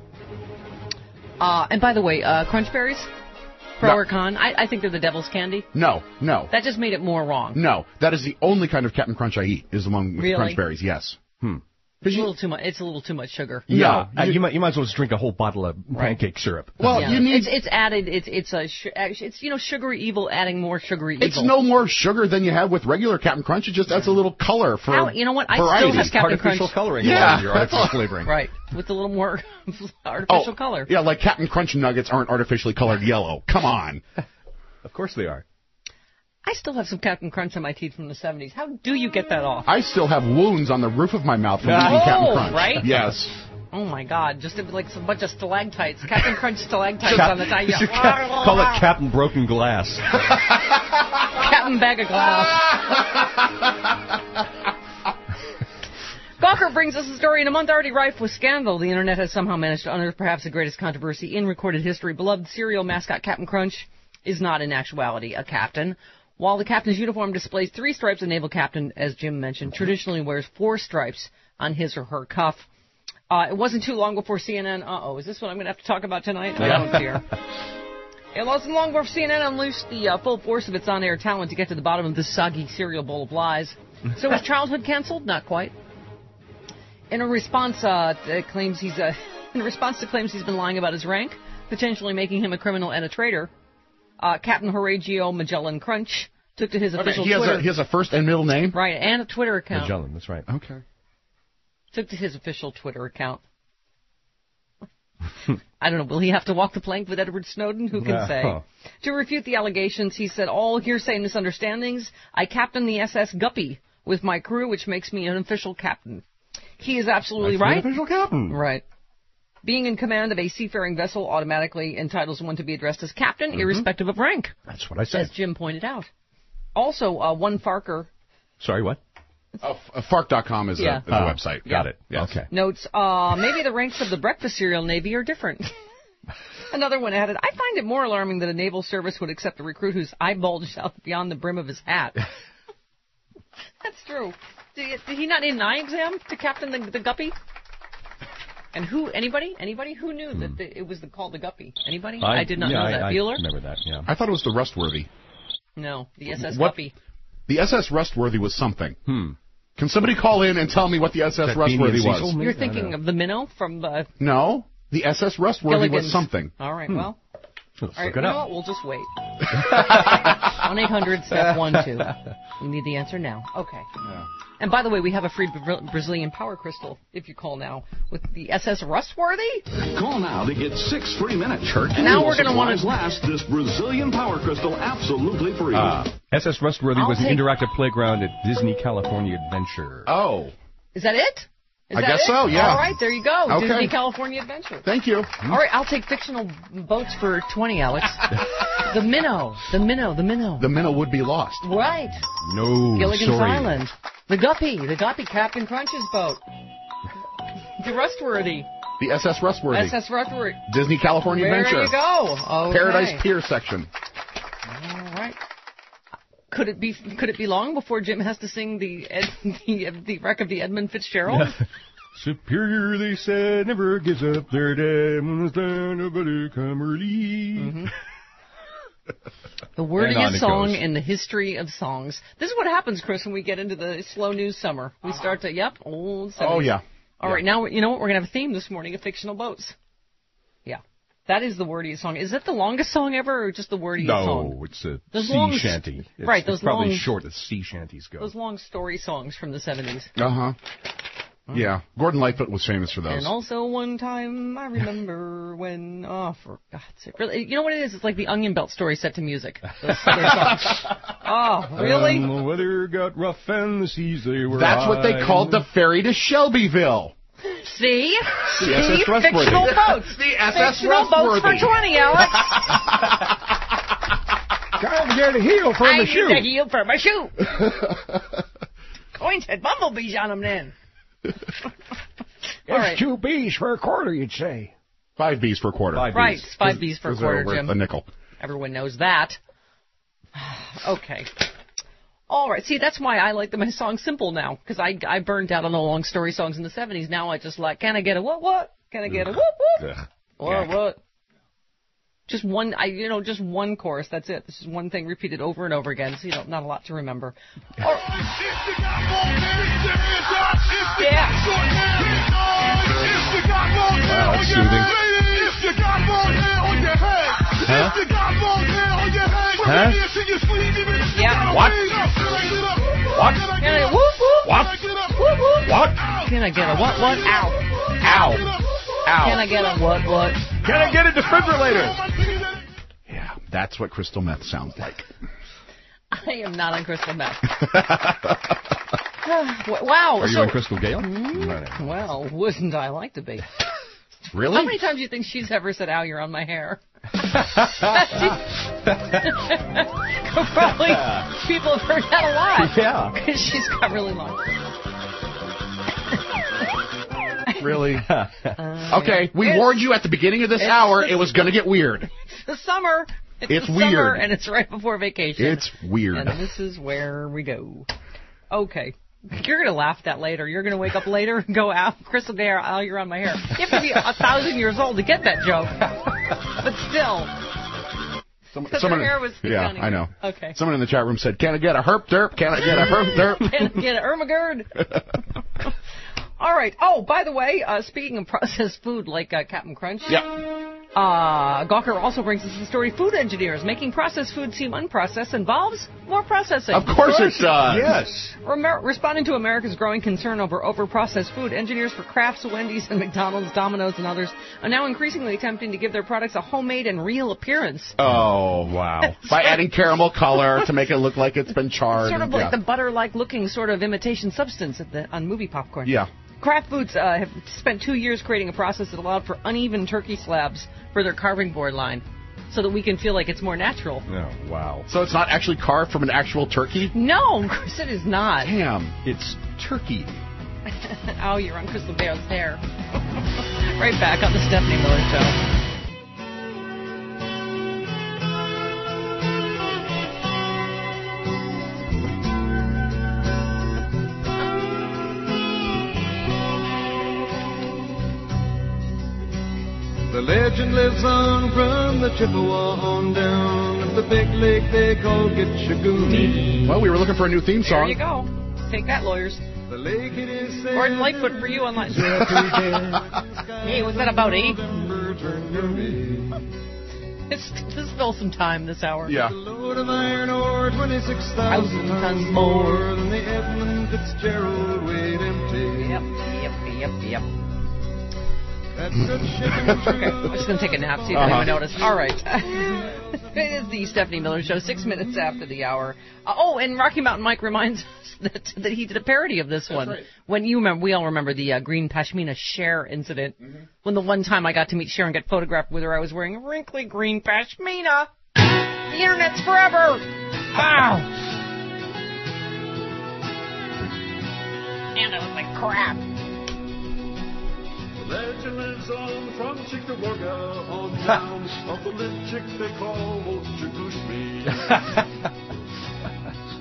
and by the way, Crunch Berries? Pro or con? I think they're the devil's candy. No. That just made it more wrong. No. That is the only kind of Captain Crunch I eat, is the one with Crunch Berries, yes. It's a little too much. It's a little too much sugar. Yeah, you might as well just drink a whole bottle of pancake syrup. Well, you need. It's added. It's sugary evil adding more sugary evil. It's no more sugar than you have with regular Captain Crunch. It just adds a little color for. You know what? I variety. still have Captain artificial Crunch. coloring. Yeah, Your artificial flavoring. Right, with a little more artificial color. Yeah, like Captain Crunch nuggets aren't artificially colored yellow. Come on. Of course they are. I still have some Captain Crunch on my teeth from the 70s. How do you get that off? I still have wounds on the roof of my mouth from eating Captain Crunch. Right? Yes. Oh my God! Just like some bunch of stalactites, Captain Crunch stalactites on the tie. Call it Captain Broken Glass. Captain Bag of Glass. Gawker brings us a story in a month already rife with scandal. The internet has somehow managed to unearth perhaps the greatest controversy in recorded history. Beloved cereal mascot Captain Crunch is not in actuality a captain. While the captain's uniform displays 3 stripes, the naval captain, as Jim mentioned, traditionally wears 4 stripes on his or her cuff. It wasn't too long before CNN... is this what I'm going to have to talk about tonight? I don't fear. It wasn't long before CNN unleashed the full force of its on-air talent to get to the bottom of this soggy cereal bowl of lies. So was childhood canceled? Not quite. In response to claims he's been lying about his rank, potentially making him a criminal and a traitor, Captain Horatio Magellan Crunch took to his official Twitter. He has a first and middle name? Right, and a Twitter account. Magellan, that's right. Okay. Took to his official Twitter account. I don't know, will he have to walk the plank with Edward Snowden? Who can say? To refute the allegations, he said, all hearsay and misunderstandings. I captained the SS Guppy with my crew, which makes me an official captain. He is absolutely right. An official captain. Right. Being in command of a seafaring vessel automatically entitles one to be addressed as captain, irrespective of rank. That's what I said. As Jim pointed out. Also, one Farker... Sorry, what? Fark.com is the website. Got it. Yes. Okay. Notes, maybe the ranks of the breakfast cereal Navy are different. Another one added, I find it more alarming that a naval service would accept a recruit whose eye bulged out beyond the brim of his hat. That's true. Did he not need an eye exam to captain the Guppy? And who? Anybody who knew that it was called the Guppy? Anybody? I did not know that. Bueller? I remember that. Yeah. I thought it was the Rustworthy. No, the SS Guppy. The SS Rustworthy was something. Can somebody call in and tell me what the SS Rustworthy was? You're thinking of the minnow from the... No, the SS Rustworthy Gilligan's. was something. All right, well... Let's all right, look it up. We'll just wait. 1-800-STEP-12. We need the answer now. Okay. Yeah. And by the way, we have a free Brazilian power crystal if you call now with the SS Rustworthy. Call now to get 6 free minutes. Now we're going to want to last this Brazilian power crystal absolutely free. SS Rustworthy was an interactive playground at Disney California Adventure. Oh. Is that it? I guess so, yeah. All right, there you go. Okay. Disney California Adventure. Thank you. All right, I'll take fictional boats for 20, Alex. The minnow. The minnow would be lost. Right. No, Gilligan's sorry. Island. The Guppy, Captain Crunch's boat. The Rustworthy. The SS Rustworthy. SS Rustworthy. Disney California Adventure. There you go. Okay. Paradise Pier section. All right. Could it be long before Jim has to sing the wreck of the Edmund Fitzgerald? Superior, they said, never gives up their day. Nobody come early. Mm-hmm. The wordiest song in the history of songs. This is what happens, Chris, when we get into the slow news summer. We start to, old 70s. Oh, yeah. All right, now, you know what? We're going to have a theme this morning of fictional boats. Yeah. That is the wordiest song. Is that the longest song ever, or just the wordiest song? No, it's a those sea shanty. Those it's probably long, short as sea shanties go. Those long story songs from the 70s. Uh-huh. Yeah, Gordon Lightfoot was famous for those. And also one time, I remember when, for God's sake. Really, you know what it is? It's like the Onion Belt story set to music. Those songs. Oh, really? And the weather got rough and the seas, they were That's what they called the ferry to Shelbyville. See? The SS Rustworthy. Fictional boats. The SS Fictional boats for 20, Alex. Trying to get a heel for my shoe. I need a heel for my shoe. Coins had bumblebees on them then. All right. 2 B's for a quarter, you'd say. 5 B's for a quarter. 5 B's. Right, 5 B's for a quarter, Jim. A nickel. Everyone knows that. Okay. All right. See, that's why I like my song simple now, because I burned out on the long story songs in the 70s. Now I just like, can I get a what? Can I get a whoop? What? Just one, just one chorus. That's it. This is one thing repeated over and over again. So, not a lot to remember. Yeah. Wow, that's soothing. Huh? Yeah. What? Can I whoop whoop? What? Whoop whoop? What? Can I get a what? Ow. Ow. Ow. Can I get a what? Can I get a defibrillator? Yeah, that's what crystal meth sounds like. I am not on crystal meth. Wow. Are you on Crystal Gale? Well, wouldn't I like to be? Really? How many times do you think she's ever said, "Ow, you're on my hair"? Probably people have heard that a lot. Yeah. Because she's got really long. Really? Okay, we warned you at the beginning of this hour it was going to get weird. It's the summer. It's the weird. Summer, and it's right before vacation. It's weird. And this is where we go. Okay. You're going to laugh at that later. You're going to wake up later and go, "Out, Crystal Gale, Al, you're on my hair." You have to be 1,000 years old to get that joke. But still. Her hair was I know. Okay. Someone in the chat room said, "Can I get a herp derp? Can I get a herp derp? Can I get an Ermagerd?" All right. Oh, by the way, speaking of processed food like Captain Crunch. Yeah. Gawker also brings us the story, food engineers making processed food seem unprocessed involves more processing. Of course it does. Yes. Responding to America's growing concern over overprocessed food, engineers for Kraft's, Wendy's, and McDonald's, Domino's, and others are now increasingly attempting to give their products a homemade and real appearance. Oh, wow. By adding caramel color to make it look like it's been charred. Sort of like the butter-like looking sort of imitation substance on movie popcorn. Yeah. Kraft Foods have spent 2 years creating a process that allowed for uneven turkey slabs for their carving board line, so that we can feel like it's more natural. Oh, wow. So it's not actually carved from an actual turkey? No, Chris, it is not. Damn. It's turkey. Oh, you're on Crystal Gale's hair. Right back on the Stephanie Miller Show. The legend lives on from the Chippewa on down to the big lake they call Gitchagoo. Well, we were looking for a new theme song. There you go. Take that, lawyers. The lake it is Gordon Lightfoot for you online. Hey, what's that about, eh? This fills some time this hour. Yeah. The load of iron ore, 26,000 tons more than the Edmund Fitzgerald weighed empty. Yep. Okay, I'm just going to take a nap, see if anyone noticed. All right. It is the Stephanie Miller Show, 6 minutes after the hour. And Rocky Mountain Mike reminds us that he did a parody of this one. Right. When we all remember the green pashmina Cher incident. Mm-hmm. When the one time I got to meet Cher and get photographed with her, I was wearing wrinkly green pashmina. The internet's forever. Wow. And I was like, crap. Legend lives on from Chickamauga on down of the little chick they call Ochagushme.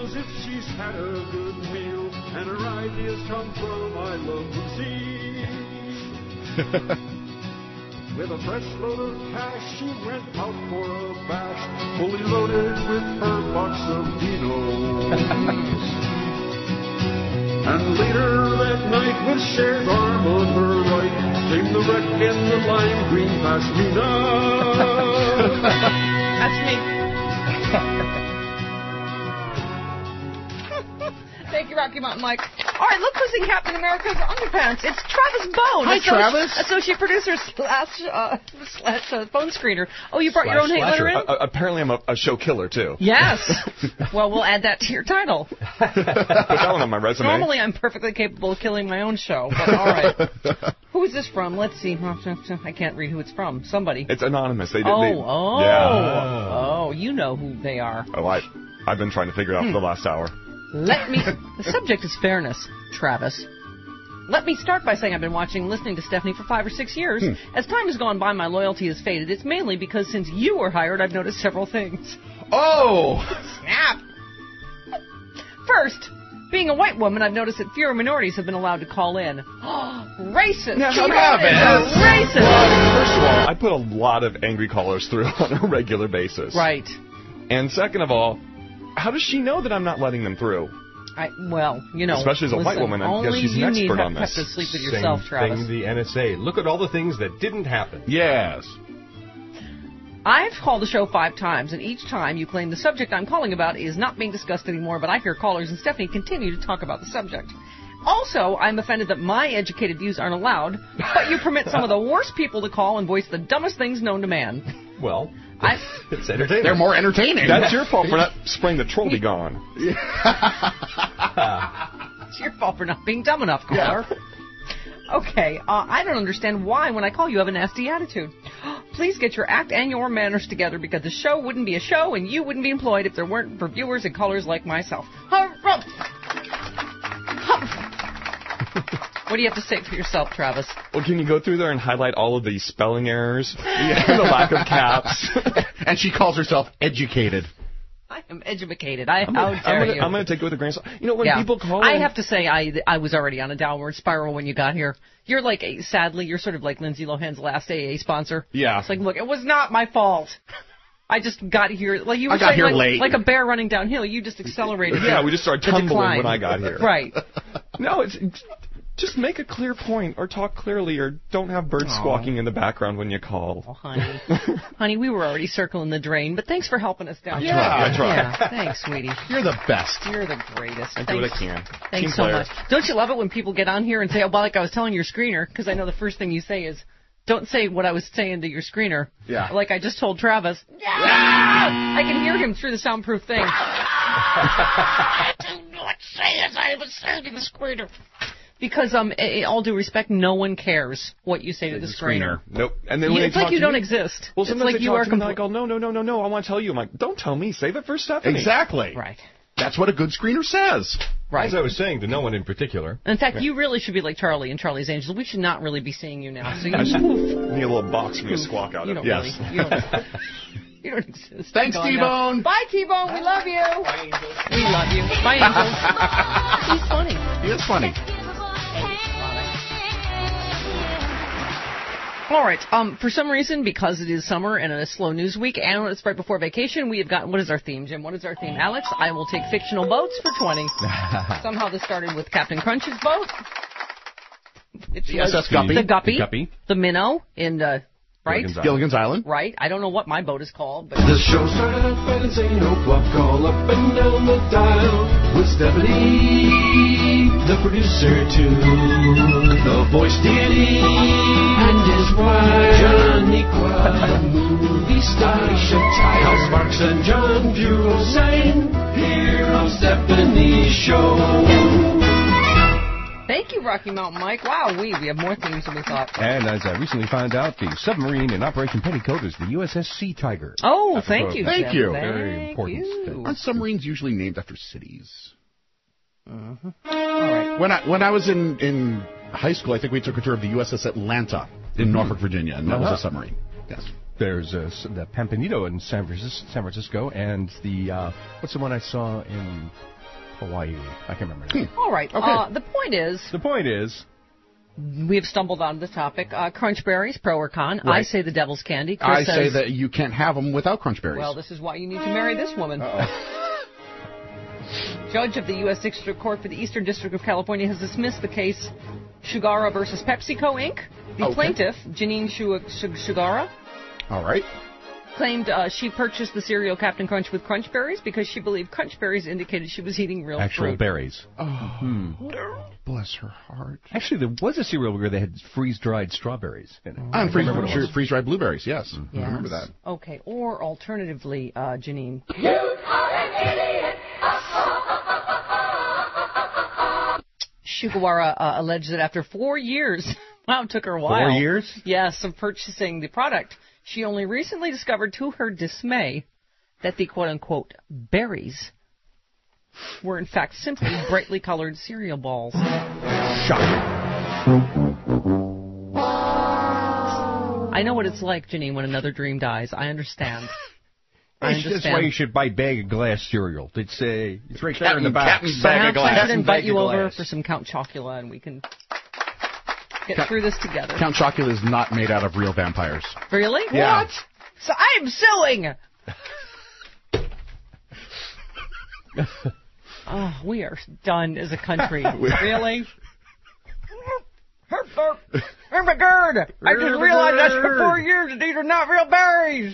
feels if she's had a good meal, and her ideas come from I Love Lucy. With a fresh load of cash, she went out for a bash, fully loaded with her box of Dinos. And later that night, with Cher's arm on her right, came the wreck in the lime green pashmina. That's me. Thank you, Rocky Mountain Mike. All right, look who's in Captain America's underpants. It's Travis Bone. Hi, Travis. Associate producer slash phone screener. Oh, you brought your own hate letter in? Apparently I'm a show killer, too. Yes. Well, we'll add that to your title. Put that one on my resume. Normally I'm perfectly capable of killing my own show, but all right. Who is this from? Let's see. I can't read who it's from. Somebody. It's anonymous. Yeah. Oh, you know who they are. Oh, I've been trying to figure it out for the last hour. The subject is fairness, Travis. Let me start by saying I've been listening to Stephanie for 5 or 6 years. As time has gone by, my loyalty has faded. It's mainly because since you were hired, I've noticed several things. Oh! Snap! First, being a white woman, I've noticed that fewer minorities have been allowed to call in. Racist! Yeah, Racist! Well, first of all, I put a lot of angry callers through on a regular basis. Right. And second of all, how does she know that I'm not letting them through? Especially as a white woman, I guess she's an expert on this. You need to sleep with yourself, Travis. Same thing, the NSA. Look at all the things that didn't happen. Yes. I've called the show 5 times, and each time you claim the subject I'm calling about is not being discussed anymore, but I hear callers and Stephanie continue to talk about the subject. Also, I'm offended that my educated views aren't allowed, but you permit some of the worst people to call and voice the dumbest things known to man. Well, it's entertaining. They're more entertaining. That's your fault for not spraying the troll be gone. It's your fault for not being dumb enough, caller. Yeah. Okay, I don't understand why when I call you have a nasty attitude. Please get your act and your manners together because the show wouldn't be a show and you wouldn't be employed if there weren't for viewers and callers like myself. What do you have to say for yourself, Travis? Well, can you go through there and highlight all of the spelling errors and the lack of caps? And she calls herself educated. I am educated. How dare you? I'm going to take it with a grain of salt. You know, when people call I have to say, I was already on a downward spiral when you got here. You're like, sadly, you're sort of like Lindsay Lohan's last AA sponsor. Yeah. It's like, look, it was not my fault. I just got here, like you were saying, here late. Like a bear running downhill. You just accelerated. Yeah, we just started tumbling when I got here. Right. No, it's just make a clear point, or talk clearly, or don't have birds squawking in the background when you call. Oh, honey. Honey, we were already circling the drain, but thanks for helping us down. I try. Yeah, thanks, sweetie. You're the best. You're the greatest. I do what I can. Thanks so much. Don't you love it when people get on here and say, like I was telling your screener, because I know the first thing you say is, don't say what I was saying to your screener. Yeah. Like I just told Travis. Yeah! I can hear him through the soundproof thing. Let's say as I was saying to the screener. Because, in all due respect, no one cares what you say to the screener. Nope. And then it's like you don't exist. Well, sometimes it's like they talk to me, and I go, no, I want to tell you. I'm like, don't tell me. Save it for Stephanie. Exactly. Right. That's what a good screener says. Right. As I was saying, to no one in particular. In fact, you really should be like Charlie and Charlie's Angels. We should not really be seeing you now. So you need a little box for me to squawk out of. Yes. You don't exist. Thanks, T-Bone. Bye, T-Bone. We love you. Bye, Angels. We love you. Bye, Angels. He's funny. He is funny. All right. For some reason, because it is summer and a slow news week, and it's right before vacation, we have got, what is our theme, Jim? What is our theme? Alex, I will take fictional boats for 20. Somehow this started with Captain Crunch's boat. The SS Guppy. The Guppy. The Minnow in right? Gilligan's Island. Right. I don't know what my boat is called. But the show started at 5 and saying no club call up and down the dial with Stephanie, the producer too, the voice deity, and his wife, Johnny Quad, movie star, Hal Sparks and John Bureau sang here on Stephanie's show. Thank you, Rocky Mountain Mike. Wow, we have more themes than we thought. And as I recently found out, the submarine in Operation Petticoat is the USS Sea Tiger. Oh, thank you. Thank you. Very important. Aren't submarines usually named after cities? Uh-huh. All right. When I was in high school, I think we took a tour of the USS Atlanta in Norfolk, Virginia, and that was a submarine. Yes. There's the Pampanito in San Francisco, and the what's the one I saw in Hawaii. I can't remember. All right. Okay. The point is, we have stumbled on the topic. Crunch berries, pro or con? Right. I say the devil's candy. Chris I says, say that you can't have them without crunch berries. well, this is why you need to marry this woman. Judge of the U.S. District Court for the Eastern District of California has dismissed the case Shugara versus PepsiCo, Inc. The plaintiff, Janine Shugara, all right, claimed she purchased the cereal Captain Crunch with crunch berries because she believed crunch berries indicated she was eating real Actual fruit. berries. Bless her heart. Actually, there was a cereal where they had freeze-dried strawberries in it. And freeze-dried blueberries, yes. I remember that. Okay, or alternatively, Janine. Shugawara alleged that after 4 years, wow, it took her a while. 4 years? Yes, of purchasing the product. She only recently discovered, to her dismay, that the quote-unquote berries were in fact simply brightly colored cereal balls. Shocking. I know what it's like, Janine, when another dream dies. I understand. That's why you should buy Bag of Glass cereal. It's right there in the back. Bag of Glass. I should invite you over for some Count Chocula, and we can get through this together. Count Chocula is not made out of real vampires. Really? Yeah. What? So I am suing. Oh, we are done as a country. Really? Oh my God! I just realized after 4 years that these are not real berries.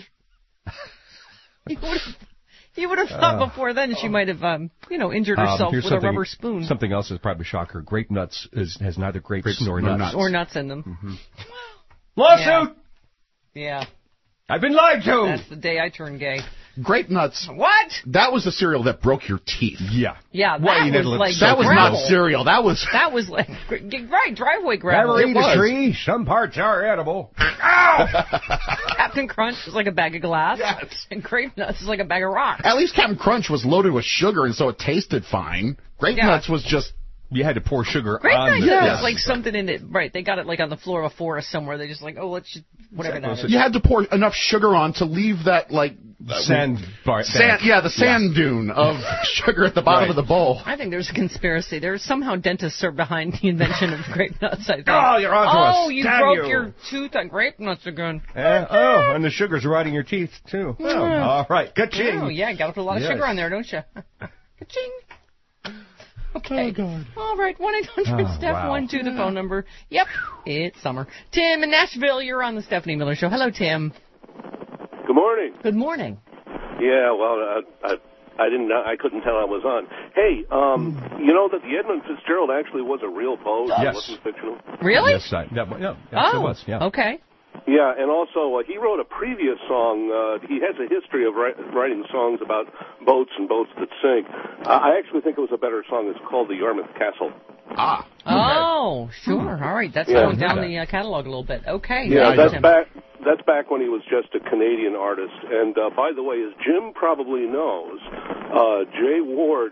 You would have thought before then she might have, injured herself with a rubber spoon. Something else has probably shocked her. Grape nuts has neither grapes nor nuts. Or nuts in them. Mm-hmm. Lawsuit! Yeah. I've been lied to! That's the day I turned gay. Grape nuts. What? That was the cereal that broke your teeth. Yeah. Yeah, that was not cereal. That was like, right, driveway gravel. Never eat a tree. Some parts are edible. Captain Crunch is like a bag of glass. Yes. And Grape Nuts is like a bag of rocks. At least Captain Crunch was loaded with sugar, and so it tasted fine. Grape Nuts was just... You had to pour sugar Grape on Nuts it. has like something in it. Right, they got it like on the floor of a forest somewhere. They just like, let's just, whatever that is. You had to pour enough sugar on to leave that, sand dune of sugar at the bottom of the bowl. I think there's a conspiracy. There's somehow dentists are behind the invention of Grape Nuts, I think. Oh, you're onto us. Oh, you broke your tooth on Grape Nuts again. And the sugar's rotting your teeth, too. Oh, all right. Ka-ching. Oh, yeah, got to put a lot of sugar on there, don't you? Ka-ching. Okay. Oh, God. All right, 1-800-STEP-1-2, the phone number. Yep, it's summer. Tim in Nashville, you're on the Stephanie Miller Show. Hello, Tim. Good morning. Good morning. Yeah, well, I couldn't tell I was on. Hey, you know that the Edmund Fitzgerald actually was a real poet? Yes. It wasn't fictional? Really? Yes, it was. Yeah. Okay. Yeah, and also he wrote a previous song. He has a history of writing songs about boats and boats that sink. I actually think it was a better song. It's called The Yarmouth Castle. Ah. Okay. Oh, sure. All right. That's going down the catalog a little bit. Okay. Yeah, that's back when he was just a Canadian artist. And by the way, as Jim probably knows, Jay Ward,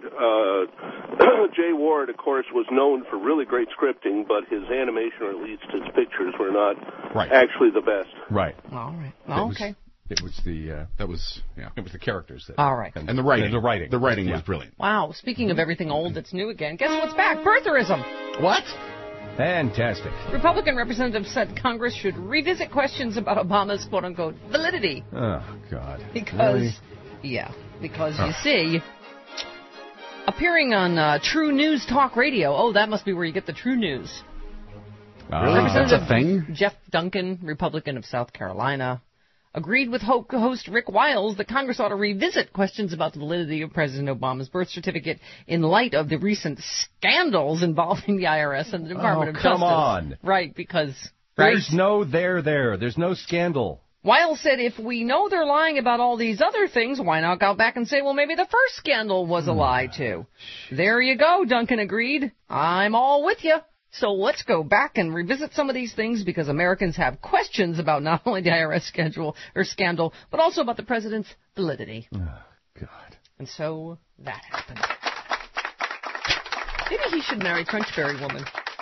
of course, was known for really great scripting, but his animation, or at least his pictures, were not actually the best. Right. All right. Oh, okay. It was the it was the characters that. All right. And the writing. The writing was brilliant. Wow. Speaking of everything old that's new again, guess what's back? Birtherism. What? Fantastic. Republican representatives said Congress should revisit questions about Obama's quote-unquote validity. Oh, God. Because you see, appearing on True News Talk Radio, that must be where you get the true news. Really? That's a thing? Jeff Duncan, Republican of South Carolina, agreed with host Rick Wiles that Congress ought to revisit questions about the validity of President Obama's birth certificate in light of the recent scandals involving the IRS and the Department of Justice. Come on. Right, because... There's no there. There's no scandal. Wiles said if we know they're lying about all these other things, why not go back and say, well, maybe the first scandal was a lie, too. There you go, Duncan agreed. I'm all with you. So let's go back and revisit some of these things because Americans have questions about not only the IRS scandal, but also about the president's validity. Oh, God. And so that happened. Maybe he should marry Crunchberry Woman.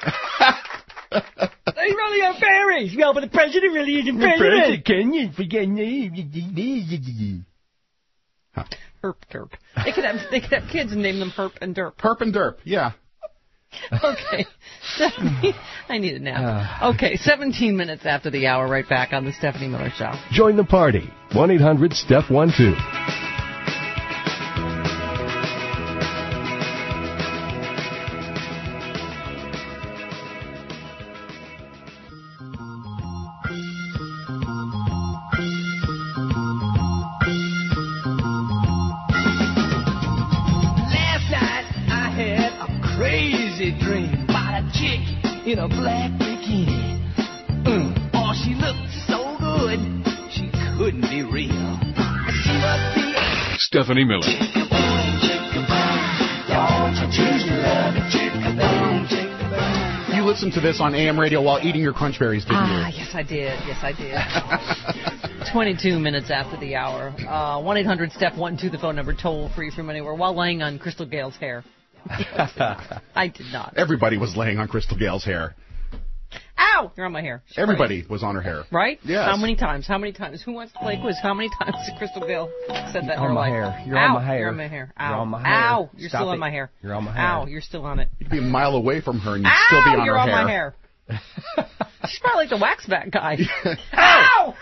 They really are berries. Yeah, but the president really isn't president. Herp Derp. They could have kids and name them Herp and Derp. Herp and Derp, yeah. Okay. I need a nap. Okay, 17 minutes after the hour, right back on the Stephanie Miller Show. Join the party. 1-800-STEP-12. Dream about a chick in a black bikini. Oh, she looked so good, she couldn't be real. She must be Stephanie Miller. You listened to this on AM radio while eating your Crunch Berries, didn't you? Yes, I did. Yes, I did. 22 minutes after the hour. 1-800-STEP-12, the phone number, toll free from anywhere, while laying on Crystal Gale's hair. I did not. Everybody was laying on Crystal Gale's hair. Ow! You're on my hair. Everybody was on her hair. Right? Yes. How many times? How many times? Who wants to play a quiz? How many times did Crystal Gale said that in her on my life? hair. You're Ow, on my hair. You're on my hair. Ow. You're on my hair. Ow! You're Stop still on it. my hair. You're on my hair. Ow! You're still on it. You'd be a mile away from her and you'd Ow! still be on You're her on hair. my hair. She's probably like the wax back guy. Ow!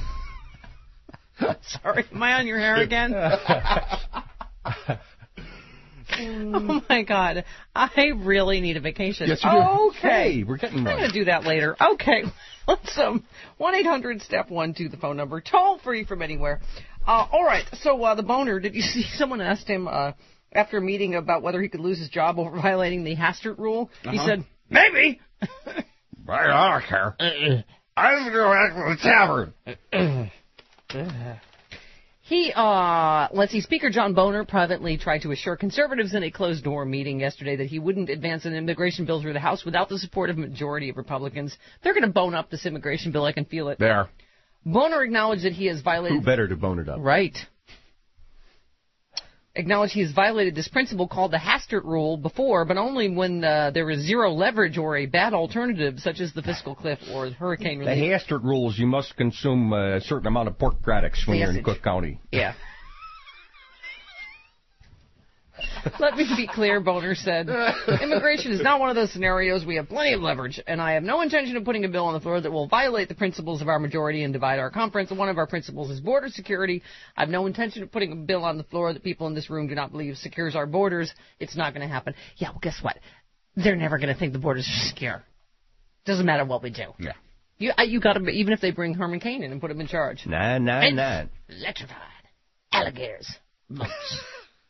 Sorry, am I on your hair again? Oh my God, I really need a vacation. Yes, you do. Okay, Hey, we're getting I'm one. going to do that later. Okay, let's 1-800-STEP-12, the phone number, toll free from anywhere. All right, so the boner. Did you see someone asked him after a meeting about whether he could lose his job over violating the Hastert rule? He said, maybe. I don't care. I'm going to the tavern. Let's see, Speaker John Boehner privately tried to assure conservatives in a closed-door meeting yesterday that he wouldn't advance an immigration bill through the House without the support of a majority of Republicans. They're going to bone up this immigration bill. I can feel it. There. Boehner acknowledged that he has violated... Who better to bone it up? Right. Acknowledged he has violated this principle called the Hastert rule before, but only when there is zero leverage or a bad alternative, such as the fiscal cliff or hurricane relief. The Hastert rules, you must consume a certain amount of pork products when you're in Cook County. Yeah. Let me be clear, Boehner said. Immigration is not one of those scenarios. We have plenty of leverage, and I have no intention of putting a bill on the floor that will violate the principles of our majority and divide our conference. One of our principles is border security. I have no intention of putting a bill on the floor that people in this room do not believe secures our borders. It's not going to happen. Yeah, well, guess what? They're never going to think the borders are secure. Doesn't matter what we do. Yeah. You got to, even if they bring Herman Cain in and put him in charge. Nah. Electrified. Alligators. Moats.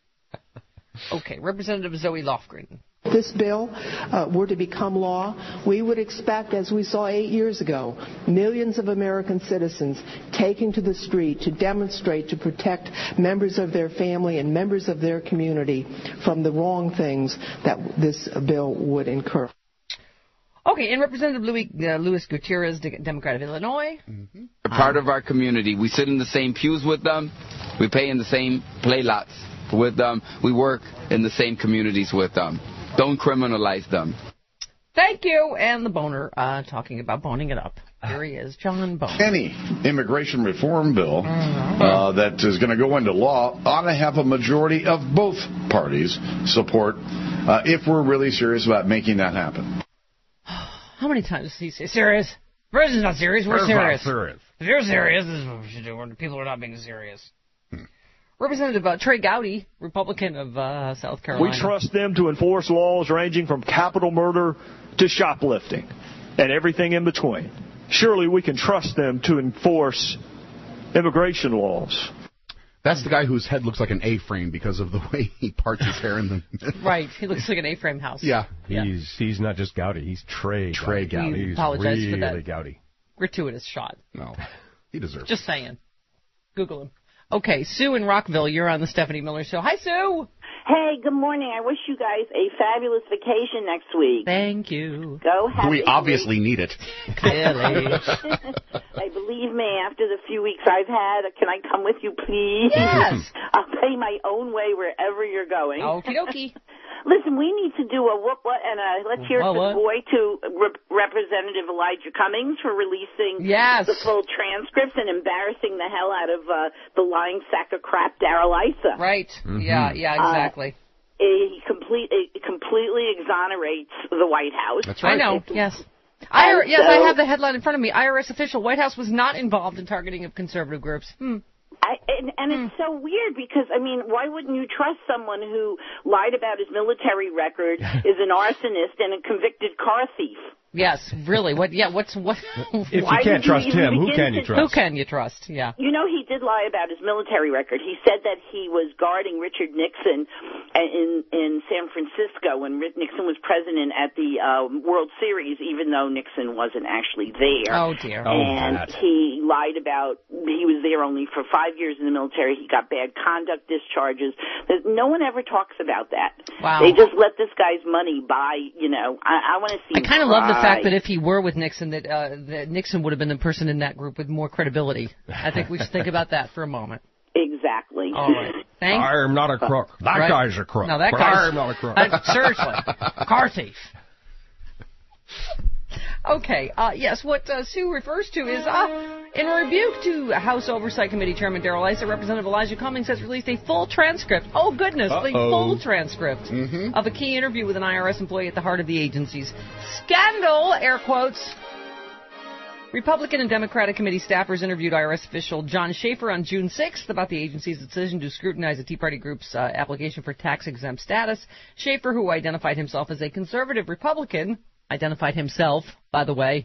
Okay, Representative Zoe Lofgren. If this bill were to become law, we would expect, as we saw 8 years ago, millions of American citizens taking to the street to demonstrate to protect members of their family and members of their community from the wrong things that this bill would incur. Okay, and Representative Luis Gutierrez, Democrat of Illinois. They're part of our community. We sit in the same pews with them. We pay in the same play lots with them. We work in the same communities with them. Don't criminalize them. Thank you. And the Boner talking about boning it up. Here he is, John Boehner. Any immigration reform bill that is going to go into law ought to have a majority of both parties support if we're really serious about making that happen. How many times does he say serious? President's not serious. We're serious. If you're serious, this is what we should do. People are not being serious. Representative Trey Gowdy, Republican of South Carolina. We trust them to enforce laws ranging from capital murder to shoplifting and everything in between. Surely we can trust them to enforce immigration laws. That's the guy whose head looks like an A-frame because of the way he parts his hair in the middle. Right, he looks like an A-frame house. Yeah. He's not just Gowdy, he's Trey Gowdy. We apologize He's for that really Gowdy. gratuitous shot. No, he deserves it. Just saying. Google him. Okay, Sue in Rockville, you're on the Stephanie Miller Show. Hi, Sue. Hey, good morning. I wish you guys a fabulous vacation next week. Thank you. Go have We obviously need it. Clearly. Hey, believe me, after the few weeks I've had, can I come with you, please? Yes. I'll pay my own way wherever you're going. Okie dokie. Listen, we need to do a whoop and let's hear some boy to Representative Elijah Cummings for releasing the full transcripts and embarrassing the hell out of the lying sack of crap Darrell Issa. Right. Mm-hmm. Yeah, exactly. He completely exonerates the White House. That's right. I know, yes. I have the headline in front of me. IRS official, White House was not involved in targeting of conservative groups. It's so weird because, I mean, why wouldn't you trust someone who lied about his military record, is an arsonist, and a convicted car thief? Yes, really. What? If you can't trust him, who can you trust? Who can you trust? Yeah. You know, he did lie about his military record. He said that he was guarding Richard Nixon in San Francisco when Nixon was president at the World Series, even though Nixon wasn't actually there. Oh, dear. And he lied about he was there only for 5 years in the military. He got bad conduct discharges. No one ever talks about that. Wow. They just let this guy's money buy, I want to see him I kind of love the fact that if he were with Nixon, that Nixon would have been the person in that group with more credibility. I think we should think about that for a moment. Exactly. All right. Thanks. I'm not a crook. That guy's a crook. No, that guy's... I'm not a crook. Seriously. Car thief. Okay. Yes, what Sue refers to is, in a rebuke to House Oversight Committee Chairman Darrell Issa, Representative Elijah Cummings has released a full transcript. Oh, goodness, the full transcript of a key interview with an IRS employee at the heart of the agency's scandal, air quotes. Republican and Democratic committee staffers interviewed IRS official John Schaefer on June 6th about the agency's decision to scrutinize the Tea Party group's application for tax-exempt status. Schaefer, who identified himself as a conservative Republican, identified himself, by the way,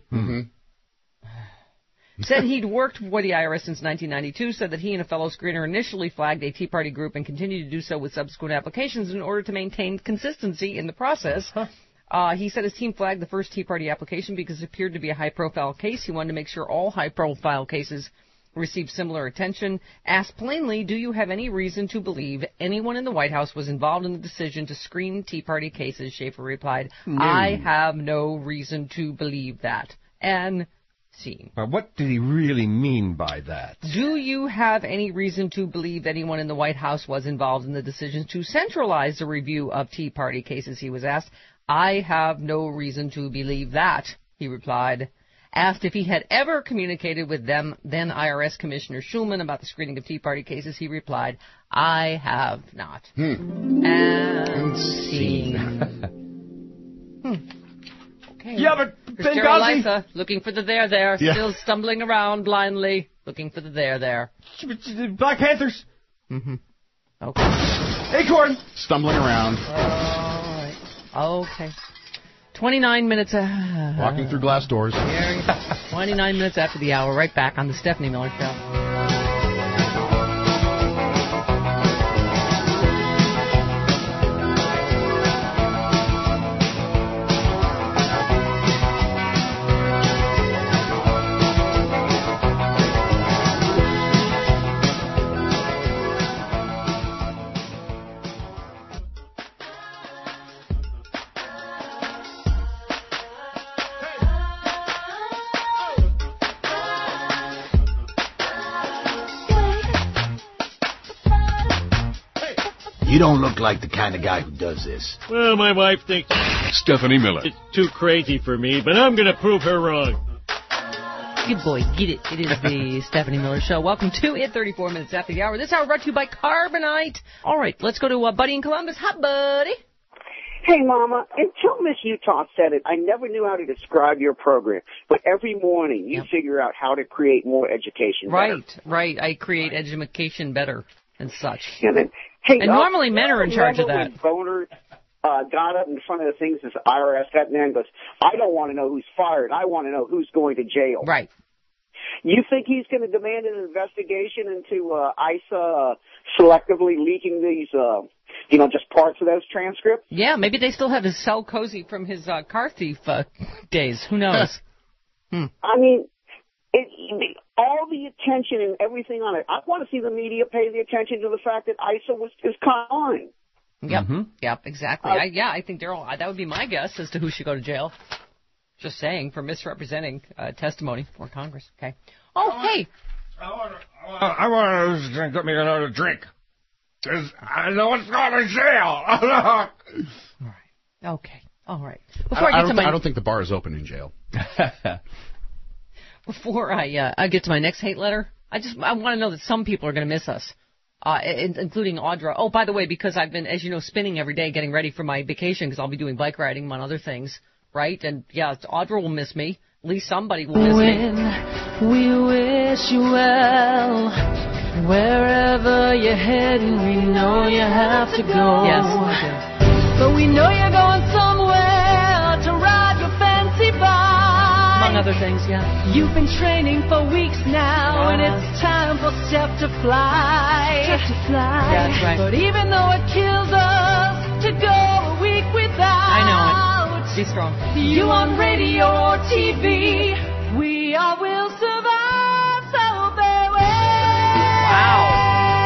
said he'd worked for the IRS since 1992, said that he and a fellow screener initially flagged a Tea Party group and continued to do so with subsequent applications in order to maintain consistency in the process. He said his team flagged the first Tea Party application because it appeared to be a high-profile case. He wanted to make sure all high-profile cases received similar attention. Asked plainly, do you have any reason to believe anyone in the White House was involved in the decision to screen Tea Party cases? Schaefer replied, I have no reason to believe that. And scene. What did he really mean by that? Do you have any reason to believe anyone in the White House was involved in the decision to centralize the review of Tea Party cases? He was asked. I have no reason to believe that, he replied. Asked if he had ever communicated with then IRS Commissioner Schulman about the screening of Tea Party cases, he replied, I have not. And scene. Okay. Yeah, but Here's Darrell Issa, looking for the there, still stumbling around blindly, looking for the there. Black Panthers. Okay. Acorn. Stumbling around. All right. Okay. 29 minutes. Walking through glass doors. 29 minutes after the hour. Right back on the Stephanie Miller Show. You don't look like the kind of guy who does this. Well, my wife thinks Stephanie Miller. It's too crazy for me, but I'm going to prove her wrong. Good boy, get it. It is the Stephanie Miller Show. Welcome to it, 34 minutes after the hour. This hour brought to you by Carbonite. All right, let's go to Buddy in Columbus. Hi, Buddy. Hey, Mama, until Miss Utah said it, I never knew how to describe your program. But every morning you figure out how to create more education better. Right. I create education better and such. And then, hey, and normally men are in charge of that. When Boner got up in front of the things as IRS, that man goes, I don't want to know who's fired. I want to know who's going to jail. Right. You think he's going to demand an investigation into ISA selectively leaking these, just parts of those transcripts? Yeah, maybe they still have his cell cozy from his car thief days. Who knows? I mean, all the attention and everything on it. I want to see the media pay the attention to the fact that ISA is kind. Yep, exactly. I think that would be my guess as to who should go to jail. Just saying, for misrepresenting testimony for Congress. Okay. Oh, hey. I want to get me another drink. 'cause I know it's going to jail. Okay. All right. Before I don't think the bar is open in jail. Before I get to my next hate letter, I want to know that some people are going to miss us, including Audra. Oh, by the way, because I've been, as you know, spinning every day, getting ready for my vacation, because I'll be doing bike riding among other things, right? And yeah, Audra will miss me. At least somebody will miss me. We wish you well. Wherever you're heading, we know you have to go. Yes, we do. But we know you're going somewhere to ride your fancy bike. Among other things, yeah. You've been training for weeks now, and it's time for Steph to fly. Steph to fly. Yeah, that's right. But even though it kills us to go a week without, I know it. Be strong. You on radio or TV, we all will survive. So farewell. Wow.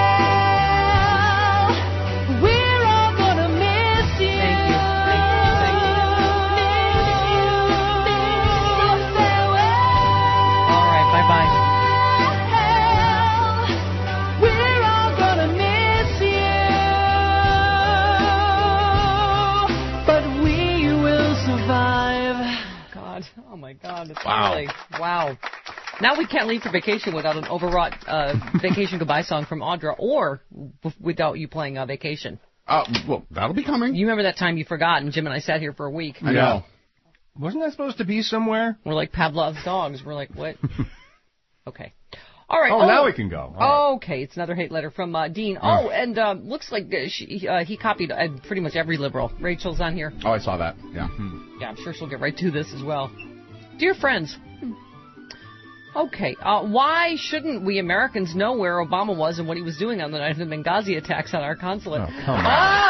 Oh my God! It's really, wow. Now we can't leave for vacation without an overwrought vacation goodbye song from Audra, or without you playing Vacation. Well, that'll be coming. You remember that time you forgot, and Jim and I sat here for a week. I know. Wasn't I supposed to be somewhere? We're like Pavlov's dogs. We're like, what? Okay. All right. Oh, now we can go. Okay, it's another hate letter from Dean. Oh, and looks like he copied pretty much every liberal. Rachel's on here. Oh, I saw that. Yeah. Yeah, I'm sure she'll get right to this as well. Dear friends. Okay, why shouldn't we Americans know where Obama was and what he was doing on the night of the Benghazi attacks on our consulate? Oh, come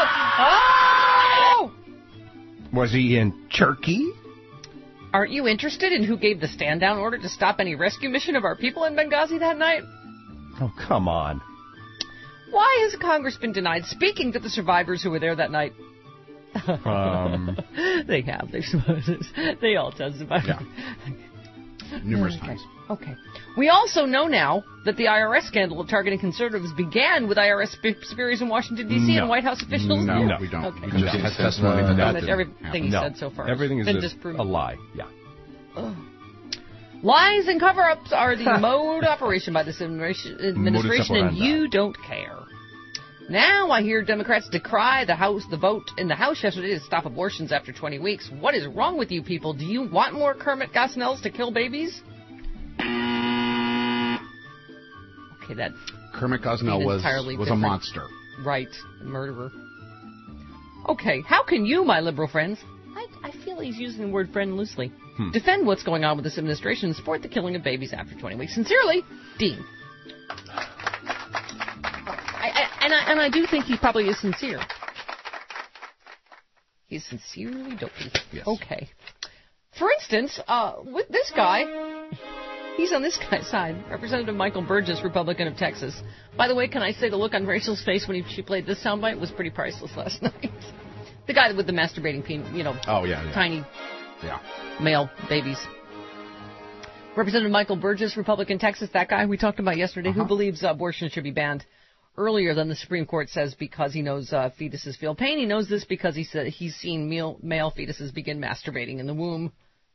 on. Oh! Was he in Turkey? Aren't you interested in who gave the stand-down order to stop any rescue mission of our people in Benghazi that night? Oh, come on. Why has Congress been denied speaking to the survivors who were there that night? They have. They all testified. Yeah. Numerous times. Okay. We also know now that the IRS scandal of targeting conservatives began with IRS superiors in Washington, D.C. and White House officials. No, we don't. Okay. We just have testimony that everything he said so far. Everything is been a disproven. lie. Yeah. Ugh. Lies and cover-ups are the mode operation by this administration, and you don't care. Now I hear Democrats decry the vote in the House yesterday to stop abortions after 20 weeks. What is wrong with you people? Do you want more Kermit Gosnells to kill babies? Okay, that Kermit Gosnell was a monster. Right, a murderer. Okay, how can you, my liberal friends, I feel he's using the word friend loosely, defend what's going on with this administration and support the killing of babies after 20 weeks? Sincerely, Dean. And I do think he probably is sincere. He's sincerely dopey. Yes. Okay. For instance, with this guy, he's on this guy's side. Representative Michael Burgess, Republican of Texas. By the way, can I say the look on Rachel's face when she played this soundbite was pretty priceless last night. The guy with the masturbating, tiny male babies. Representative Michael Burgess, Republican, Texas, that guy we talked about yesterday, who believes abortion should be banned earlier than the Supreme Court says because he knows fetuses feel pain. He knows this because he said he's seen male fetuses begin masturbating in the womb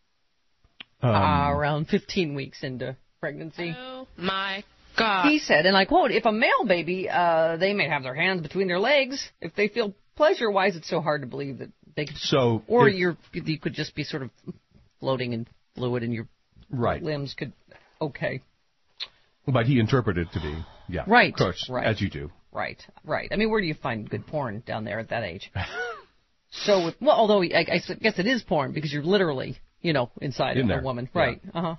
around 15 weeks into pregnancy. Oh, my God. He said, and I quote, if a male baby, they may have their hands between their legs. If they feel pleasure, why is it so hard to believe that they could... you could just be sort of floating in fluid and your limbs could... Okay. But he interpreted it to be, right, of course, as you do. Right. I mean, where do you find good porn down there at that age? So, although I guess it is porn because you're literally, inside of a woman. Right. Yeah.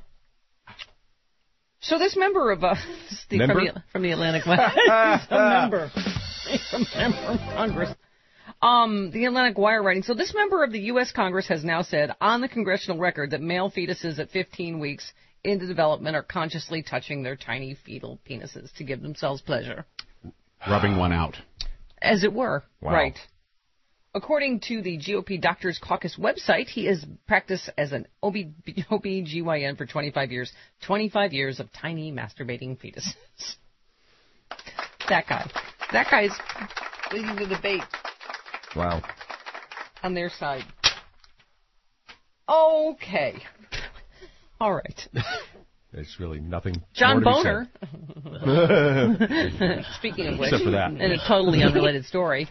So this member of from the Atlantic Wire, he's a member of Congress. The Atlantic Wire writing. So this member of the U.S. Congress has now said on the congressional record that male fetuses at 15 weeks into development are consciously touching their tiny fetal penises to give themselves pleasure. Rubbing one out. As it were. Wow. Right. According to the GOP Doctors Caucus website, he has practiced as an OB-GYN for 25 years. 25 years of tiny masturbating fetuses. That guy. That guy's leading the debate. Wow. On their side. Okay. All right. There's really nothing. John more to Boner. Speaking of which, except for that, in a totally unrelated story.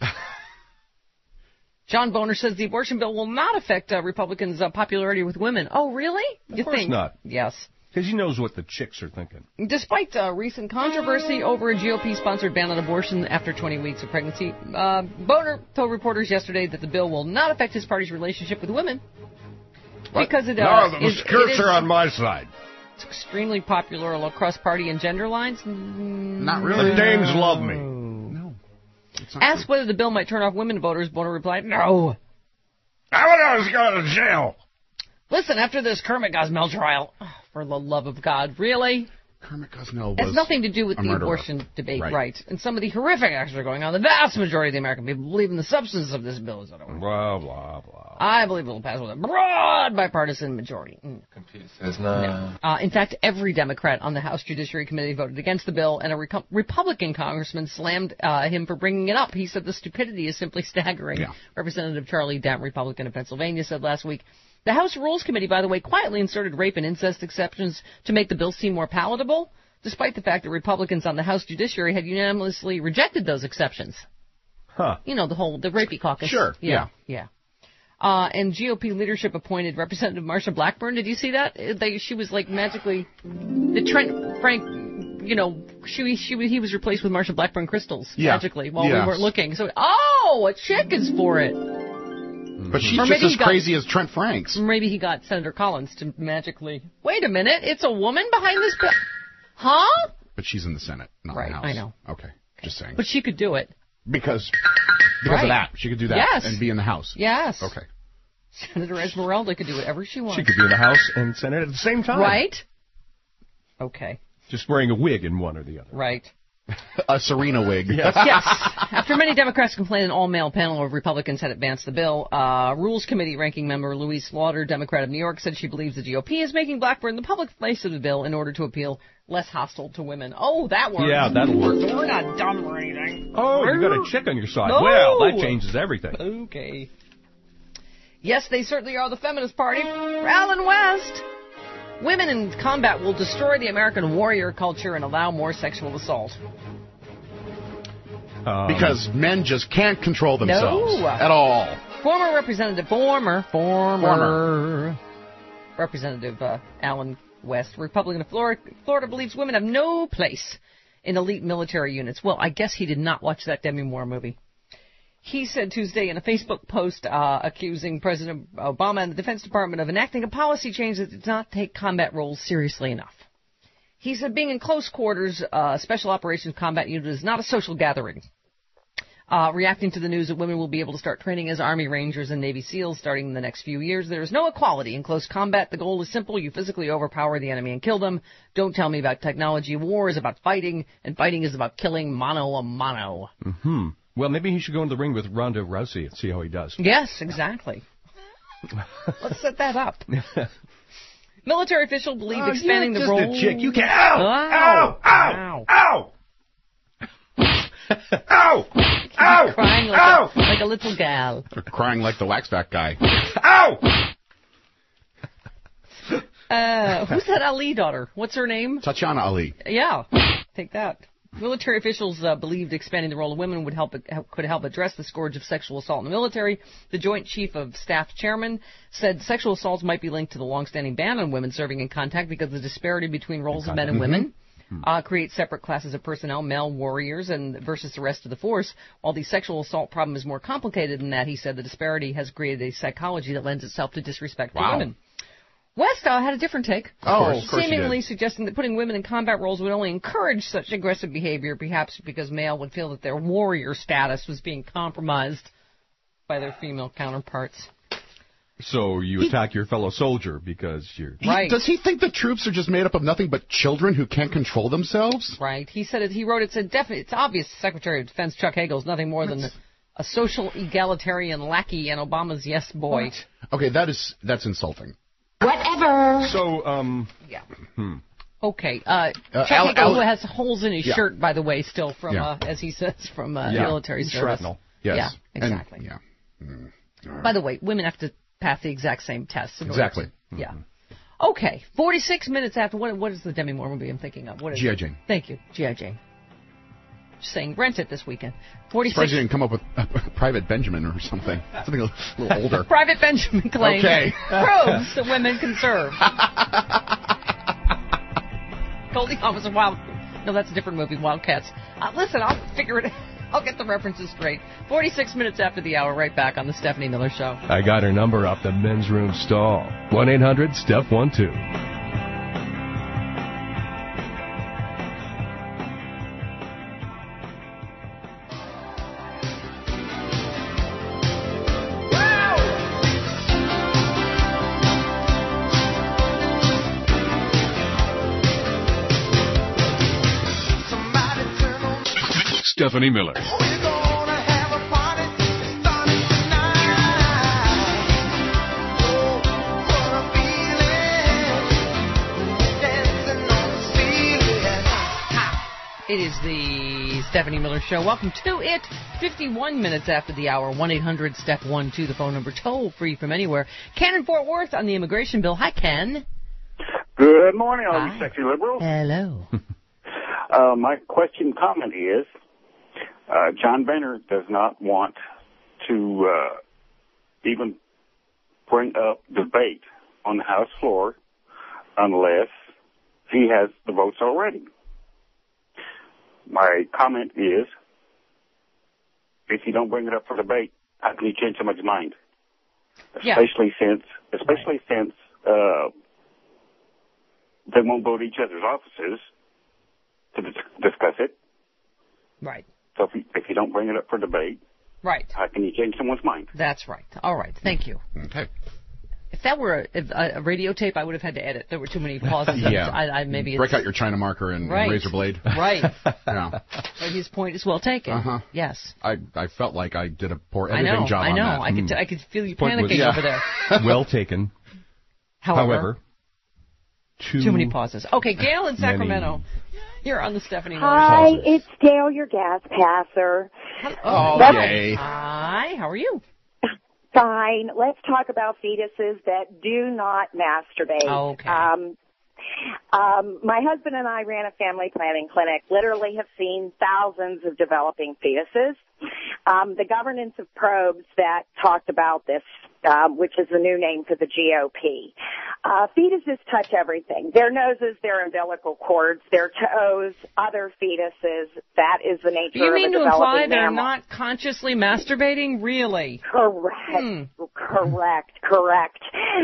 John Boner says the abortion bill will not affect Republicans' popularity with women. Oh, really? Of course not. Yes. Because he knows what the chicks are thinking. Despite recent controversy over a GOP-sponsored ban on abortion after 20 weeks of pregnancy, Boner told reporters yesterday that the bill will not affect his party's relationship with women. Because it the skirts are on my side. It's extremely popular across party and gender lines. Not really. The dames love me. No. Asked whether the bill might turn off women voters, Boner replied, no. I would always go to jail. Listen, after this Kermit Gosnell trial, for the love of God, really? Kermit Gosnell has nothing to do with the abortion debate, right? And some of the horrific actions are going on. The vast majority of the American people believe in the substance of this bill. Blah, blah, blah. I believe it will pass with a broad bipartisan majority. Computer says no. In fact, every Democrat on the House Judiciary Committee voted against the bill, and a Republican congressman slammed him for bringing it up. He said the stupidity is simply staggering. Yeah. Representative Charlie Dent, Republican of Pennsylvania, said last week. The House Rules Committee, by the way, quietly inserted rape and incest exceptions to make the bill seem more palatable, despite the fact that Republicans on the House Judiciary had unanimously rejected those exceptions. Huh. You know, the Rapey caucus. Sure, yeah. And GOP leadership appointed Representative Marsha Blackburn. Did you see that? She was like magically, the Trent Frank, you know, he was replaced with Marsha Blackburn crystals magically while we weren't looking. So, a chick is for it. But she's just as crazy as Trent Franks. Maybe he got Senator Collins to magically, wait a minute, it's a woman behind this bill? Huh? But she's in the Senate, not in the House. I know. Okay, just saying. But she could do it. Because of that. She could do that and be in the House. Yes. Okay. Senator Esmeralda could do whatever she wants. She could be in the House and Senate at the same time. Right? Okay. Just wearing a wig in one or the other. Right. A Serena wig. Yes. After many Democrats complained, an all-male panel of Republicans had advanced the bill. Rules Committee ranking member Louise Slaughter, Democrat of New York, said she believes the GOP is making Blackburn the public face of the bill in order to appeal less hostile to women. Oh, that works. Yeah, that'll work. We're not dumb or anything. Oh, you got a chick on your side. No. Well, that changes everything. Okay. Yes, they certainly are the feminist party. Alan West. Women in combat will destroy the American warrior culture and allow more sexual assault. Because men just can't control themselves at all. Former Representative Alan West, Republican of Florida, believes women have no place in elite military units. Well, I guess he did not watch that Demi Moore movie. He said Tuesday in a Facebook post accusing President Obama and the Defense Department of enacting a policy change that did not take combat roles seriously enough. He said being in close quarters, Special Operations Combat Unit is not a social gathering. Reacting to the news that women will be able to start training as Army Rangers and Navy SEALs starting in the next few years, there is no equality in close combat. The goal is simple. You physically overpower the enemy and kill them. Don't tell me about technology. War is about fighting, and fighting is about killing mano a mano. Mm-hmm. Well, maybe he should go in the ring with Ronda Rousey and see how he does. Yes, exactly. Let's set that up. Military officials believe expanding the role... You're just a chick. You can't... Ow! Ow! Ow! Ow! Ow! Crying like a little gal. Or crying like the Waxback guy. Ow! Who's that Ali daughter? What's her name? Tatiana Ali. Yeah, take that. Military officials believed expanding the role of women could help address the scourge of sexual assault in the military. The Joint Chief of Staff Chairman said sexual assaults might be linked to the longstanding ban on women serving in contact because the disparity between roles of men and women creates separate classes of personnel, male warriors versus the rest of the force. While the sexual assault problem is more complicated than that, he said the disparity has created a psychology that lends itself to disrespect for women. West had a different take, seemingly suggesting that putting women in combat roles would only encourage such aggressive behavior, perhaps because male would feel that their warrior status was being compromised by their female counterparts. So you attack your fellow soldier because you're... Right. Does he think the troops are just made up of nothing but children who can't control themselves? Right. He said he wrote, it's obvious Secretary of Defense Chuck Hagel is nothing more than a social egalitarian lackey and Obama's yes boy. What? Okay, that's insulting. Whatever. So, yeah. Okay. Chucky who has holes in his shirt, by the way, still from, as he says, from military service. Shrapnel. Yes. Yeah, exactly. By the way, women have to pass the exact same tests. Exactly. Yeah. Okay. 46 minutes after. What is the Demi Moore movie I'm thinking of? What is G.I. Jane. Thank you. G.I. Jane. Just saying, rent it this weekend. 46. Surprised you didn't come up with Private Benjamin or something. Something a little older. Private Benjamin claims proves that women can serve. Goldie Hawn was a wild. No, that's a different movie, Wildcats. Listen, I'll figure it out. I'll get the references straight. 46 minutes after the hour, right back on the Stephanie Miller Show. I got her number off the men's room stall. 1-800-STEPH12. Stephanie Miller. It is the Stephanie Miller Show. Welcome to it. 51 minutes after the hour. 1-800-STEPH12, the phone number, toll free from anywhere. Ken in Fort Worth on the immigration bill. Hi, Ken. Good morning, all you sexy liberals. Hello. My comment is, John Boehner does not want to even bring up debate on the House floor unless he has the votes already. My comment is, if you don't bring it up for debate, how can you change someone's mind? Especially since they won't go to each other's offices to discuss it. Right. So if you don't bring it up for debate, how can you change someone's mind? That's right. All right. Thank you. Okay. If that were a radio tape, I would have had to edit. There were too many pauses. Maybe break out your China marker and razor blade. Right. Yeah. But his point is well taken. Uh-huh. Yes. I felt like I did a poor editing job on that. I know. I could feel you panicking over there. Well taken. However, too many pauses. Okay, Gail in Sacramento. You're on the Stephanie Miller Show. Hi, it's Gail, your gas passer. Oh, yay. Hi, how are you? Fine. Let's talk about fetuses that do not masturbate. Okay. My husband and I ran a family planning clinic, literally have seen thousands of developing fetuses. The governance of probes that talked about this, which is the new name for the GOP. Fetuses touch everything. Their noses, their umbilical cords, their toes, other fetuses. That is the nature of a developing mammal. You mean to imply they're not consciously masturbating? Really? Correct.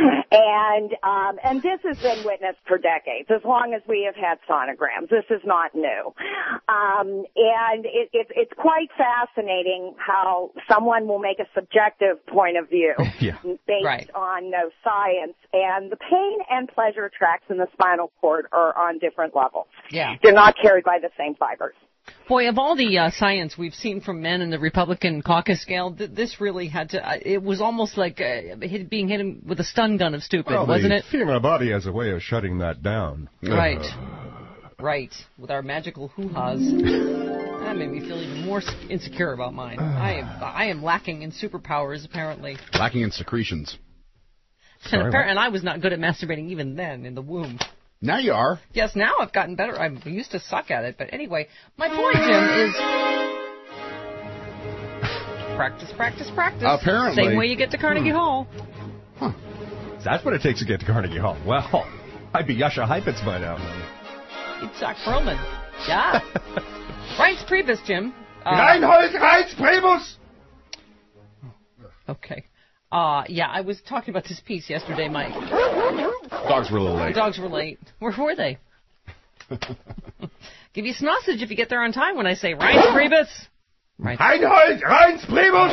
And this has been witnessed for decades, as long as we have had sonograms. This is not new. And it's quite fascinating how someone will make a subjective point of view based on no science, and the pain and pleasure tracks in the spinal cord are on different levels. Yeah. They're not carried by the same fibers. Boy, of all the science we've seen from men in the Republican caucus, Gail, this really had to, it was almost like being hit with a stun gun of stupid, wasn't it? The female body has a way of shutting that down. Right. Right. With our magical hoo-has. That made me feel even more insecure about mine. I am lacking in superpowers, apparently. Lacking in secretions. And I was not good at masturbating even then, in the womb. Now you are. Yes, now I've gotten better. I used to suck at it. But anyway, my point, Jim, is practice. Apparently. Same way you get to Carnegie Hall. Huh. That's what it takes to get to Carnegie Hall. Well, I'd be Yasha Heifetz by now. Itzhak Perlman. Yeah. Reince Priebus, Jim. Reince Priebus! Okay. I was talking about this piece yesterday, Mike. Dogs were a little late. The dogs were late. Where were they? Give you sausage if you get there on time when I say Reince Priebus. Reince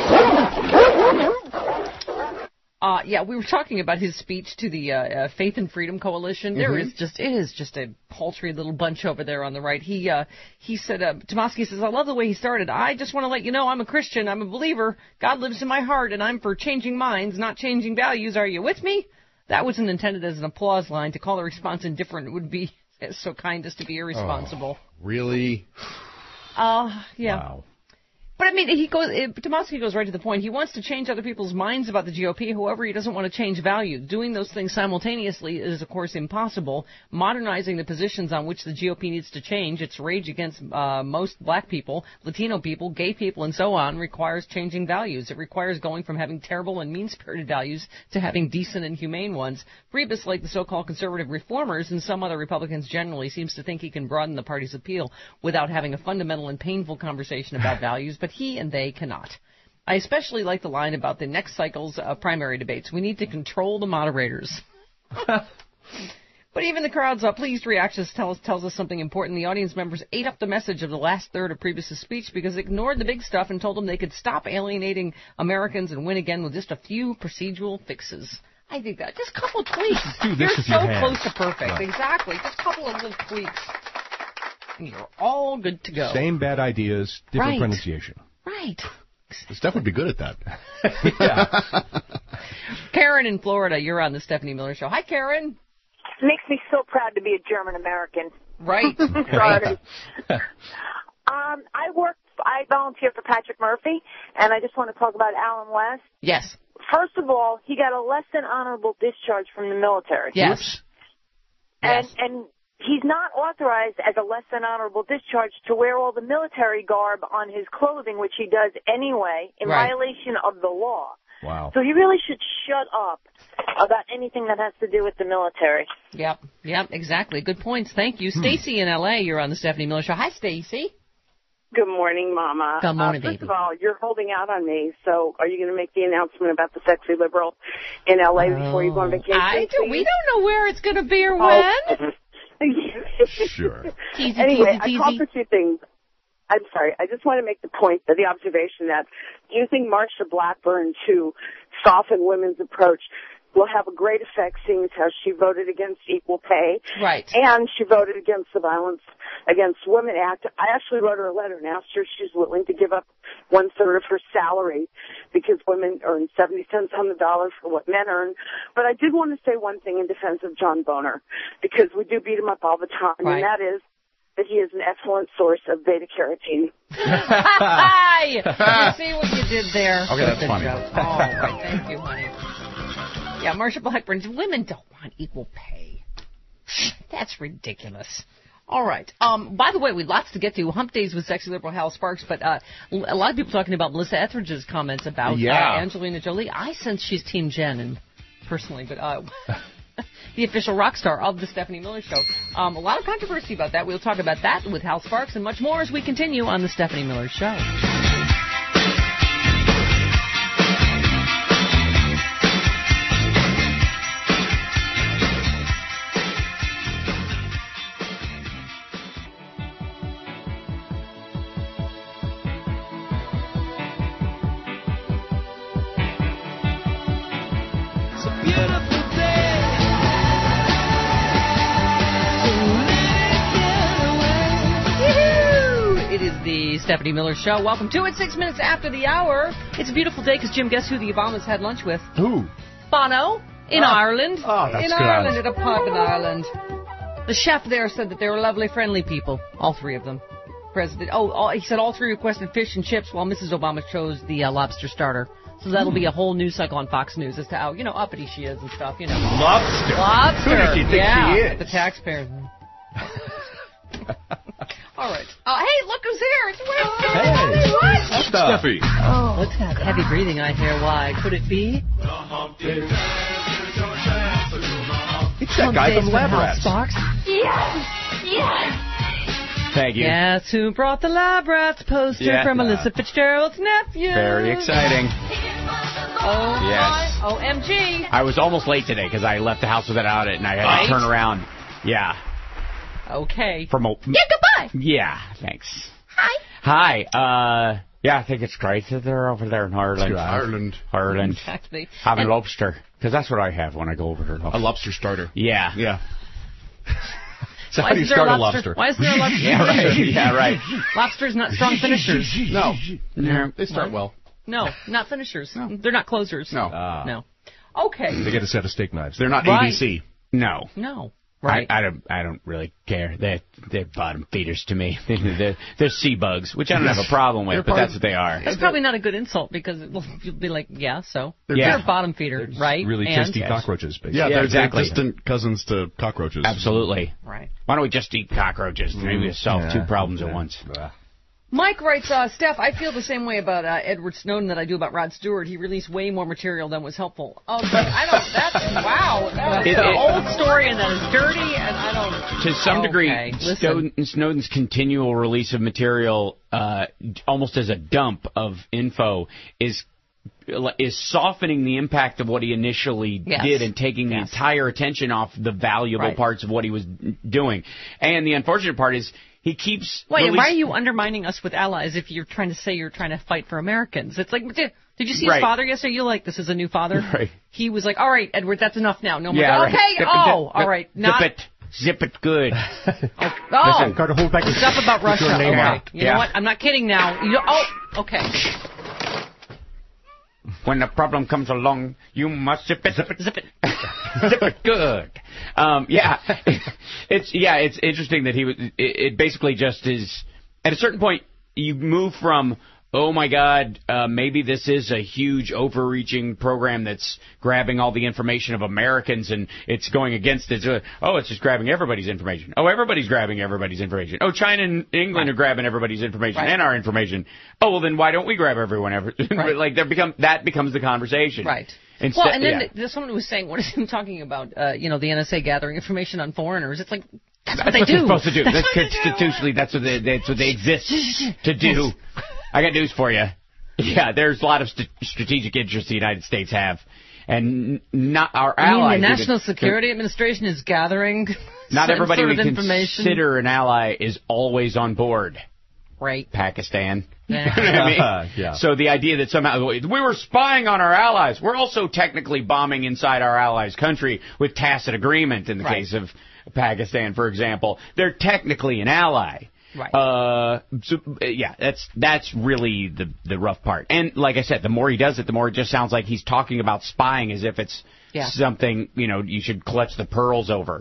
Priebus! We were talking about his speech to the Faith and Freedom Coalition. It is just a paltry little bunch over there on the right. He said, Tomasky says, I love the way he started. I just want to let you know I'm a Christian. I'm a believer. God lives in my heart, and I'm for changing minds, not changing values. Are you with me? That wasn't intended as an applause line. To call the response indifferent would be is so kind as to be irresponsible. Really? Yeah. Wow. But I mean, Tomasky goes right to the point. He wants to change other people's minds about the GOP. However, he doesn't want to change values. Doing those things simultaneously is, of course, impossible. Modernizing the positions on which the GOP needs to change, its rage against most black people, Latino people, gay people, and so on, requires changing values. It requires going from having terrible and mean-spirited values to having decent and humane ones. Priebus, like the so-called conservative reformers and some other Republicans generally, seems to think he can broaden the party's appeal without having a fundamental and painful conversation about values, but he and they cannot. I especially like the line about the next cycle's primary debates. We need to control the moderators. But even the crowd's pleased reactions tells us something important. The audience members ate up the message of the last third of Priebus' speech because it ignored the big stuff and told them they could stop alienating Americans and win again with just a few procedural fixes. I think that. Just a couple of tweaks. You're so close to perfect. Right. Exactly. Just a couple of little tweaks. And you're all good to go. Same bad ideas, different pronunciation. Right. Steph would be good at that. Yeah. Karen in Florida, you're on the Stephanie Miller Show. Hi, Karen. Makes me so proud to be a German American. Right. Sorry. I volunteer for Patrick Murphy, and I just want to talk about Alan West. Yes. First of all, he got a less than honorable discharge from the military. Yes. And he's not authorized as a less than honorable discharge to wear all the military garb on his clothing, which he does anyway, in violation of the law. Wow. So he really should shut up about anything that has to do with the military. Yep, exactly. Good points. Thank you. Stacy in L.A., you're on the Stephanie Miller Show. Hi, Stacy. Good morning, Mama. Good morning, baby. First of all, you're holding out on me, so are you going to make the announcement about the sexy liberal in L.A. before you go on vacation? We don't know where it's going to be or when. Sure. Anyway, I called for two things. I'm sorry. I just want to make the point, the observation that using Marsha Blackburn to soften women's approach will have a great effect, seeing as how she voted against equal pay. Right. And she voted against the Violence Against Women Act. I actually wrote her a letter and asked her if she's willing to give up 1/3 of her salary because women earn 70 cents on the dollar for what men earn. But I did want to say one thing in defense of John Boner, because we do beat him up all the time, and that is that he is an excellent source of beta-carotene. Hi! You see what you did there? Okay, that's funny. Oh, right. Thank you, honey. Yeah, Marsha Blackburn, women don't want equal pay. That's ridiculous. All right. By the way, we've lots to get to. Hump Days with Sexy Liberal Hal Sparks, but a lot of people talking about Melissa Etheridge's comments about Angelina Jolie. I sense she's Team Jen, personally, but the official rock star of the Stephanie Miller Show. A lot of controversy about that. We'll talk about that with Hal Sparks and much more as we continue on the Stephanie Miller Show. The Stephanie Miller Show. Welcome to it. 6 minutes after the hour. It's a beautiful day because, Jim, guess who the Obamas had lunch with? Who? Bono in Ireland. Oh, that's in good. Ireland, at a pub in Ireland. The chef there said that they were lovely, friendly people. All three of them. He said all three requested fish and chips while Mrs. Obama chose the lobster starter. So that'll be a whole news cycle on Fox News as to how, uppity she is and stuff, Lobster. Lobster. Who does she think she is? The taxpayers. All right. Hey, look who's here. It's Winston. Hey. What? Steffi. Oh, what's that heavy breathing I hear? Why? Could it be? It's that guy from Lab Rats. Yes! Thank you. Guess who brought the Lab Rats poster from Melissa Fitzgerald's nephew? Very exciting. Oh, yes. OMG. I was almost late today because I left the house without it, and I had to turn around. Yeah. Okay. Goodbye. Yeah, thanks. Hi. I think it's great that they're over there in Ireland. Ireland. Exactly. Having lobster. Because that's what I have when I go over there. A lobster starter. Yeah. Yeah. So how do you start a lobster? Why is there a lobster? Yeah, right. Lobster's not strong finishers. No. They start well. No, not finishers. No. They're not closers. No. No. Okay. They get a set of steak knives. They're not ABC. No. Right. I don't really care. They're bottom feeders to me. They're sea bugs, which I don't have a problem with, but that's what they are. It's probably not a good insult because you'll be like, so they're a bottom feeder, right? Really tasty cockroaches, basically. Yeah, they're exactly. distant cousins to cockroaches. Absolutely. Right. Why don't we just eat cockroaches? Maybe we solve two problems at once. Mike writes, Steph, I feel the same way about Edward Snowden that I do about Rod Stewart. He released way more material than was helpful. Oh, wow. That's an old story and that is dirty, and I don't... To some degree, Snowden's continual release of material, almost as a dump of info, is softening the impact of what he initially did and taking the entire attention off the valuable parts of what he was doing. And the unfortunate part is... He keeps... Wait, why are you undermining us with allies if you're trying to say you're trying to fight for Americans? It's like, did you see his father yesterday? You like, this is a new father? Right. He was like, all right, Edward, that's enough now. No more. Right. Okay, all right. Zip it good. Listen, got to hold back stuff about Russia. Okay. You know what? I'm not kidding now. Okay. When a problem comes along, you must zip it. Zip it good. It's interesting that it basically just is, at a certain point, you move from, oh my God, maybe this is a huge overreaching program that's grabbing all the information of Americans and it's going against it. It's just grabbing everybody's information. Oh, everybody's grabbing everybody's information. Oh, China and England are grabbing everybody's information and our information. Oh, well, then why don't we grab everyone? Like that becomes the conversation. Right. Instead, and then there's someone who was saying, what is him talking about? The NSA gathering information on foreigners. It's like, that's what they do. They're supposed to do. That's constitutionally, that's what they exist to do. I got news for you. Yeah, there's a lot of strategic interests the United States have, and not our allies. The National Security Administration is gathering. Not everybody we consider an ally is always on board. Right. Pakistan. Yeah. You know what I mean? So the idea that somehow we were spying on our allies, we're also technically bombing inside our allies' country with tacit agreement in the case of Pakistan, for example. They're technically an ally. Right. That's really the rough part. And like I said, the more he does it, the more it just sounds like he's talking about spying as if it's something, you should clutch the pearls over.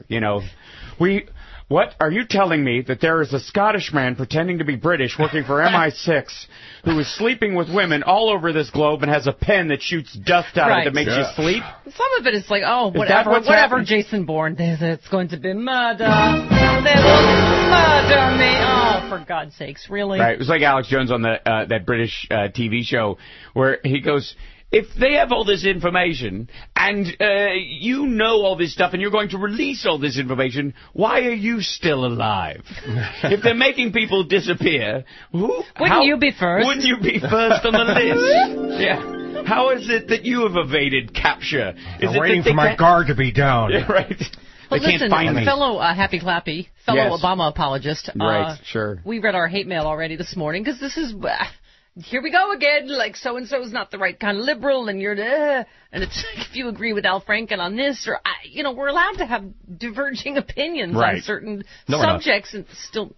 What? Are you telling me that there is a Scottish man pretending to be British working for MI6 who is sleeping with women all over this globe and has a pen that shoots dust out of it that makes you sleep? Some of it is like, whatever, Jason Bourne, it's going to be murder. They will murder me. Oh, for God's sakes, really? Right. It was like Alex Jones on that British TV show where he goes, if they have all this information and all this stuff and you're going to release all this information, why are you still alive? If they're making people disappear, wouldn't you be first? Wouldn't you be first on the list? Yeah. How is it that you have evaded capture? I'm waiting for my guard to be down. Yeah, right. Well, listen, fellow Happy Clappy, fellow Obama apologist. Right, sure. We read our hate mail already this morning because this is... here we go again, like so-and-so is not the right kind of liberal, and you're and it's like if you agree with Al Franken on this, or, we're allowed to have diverging opinions on certain subjects and still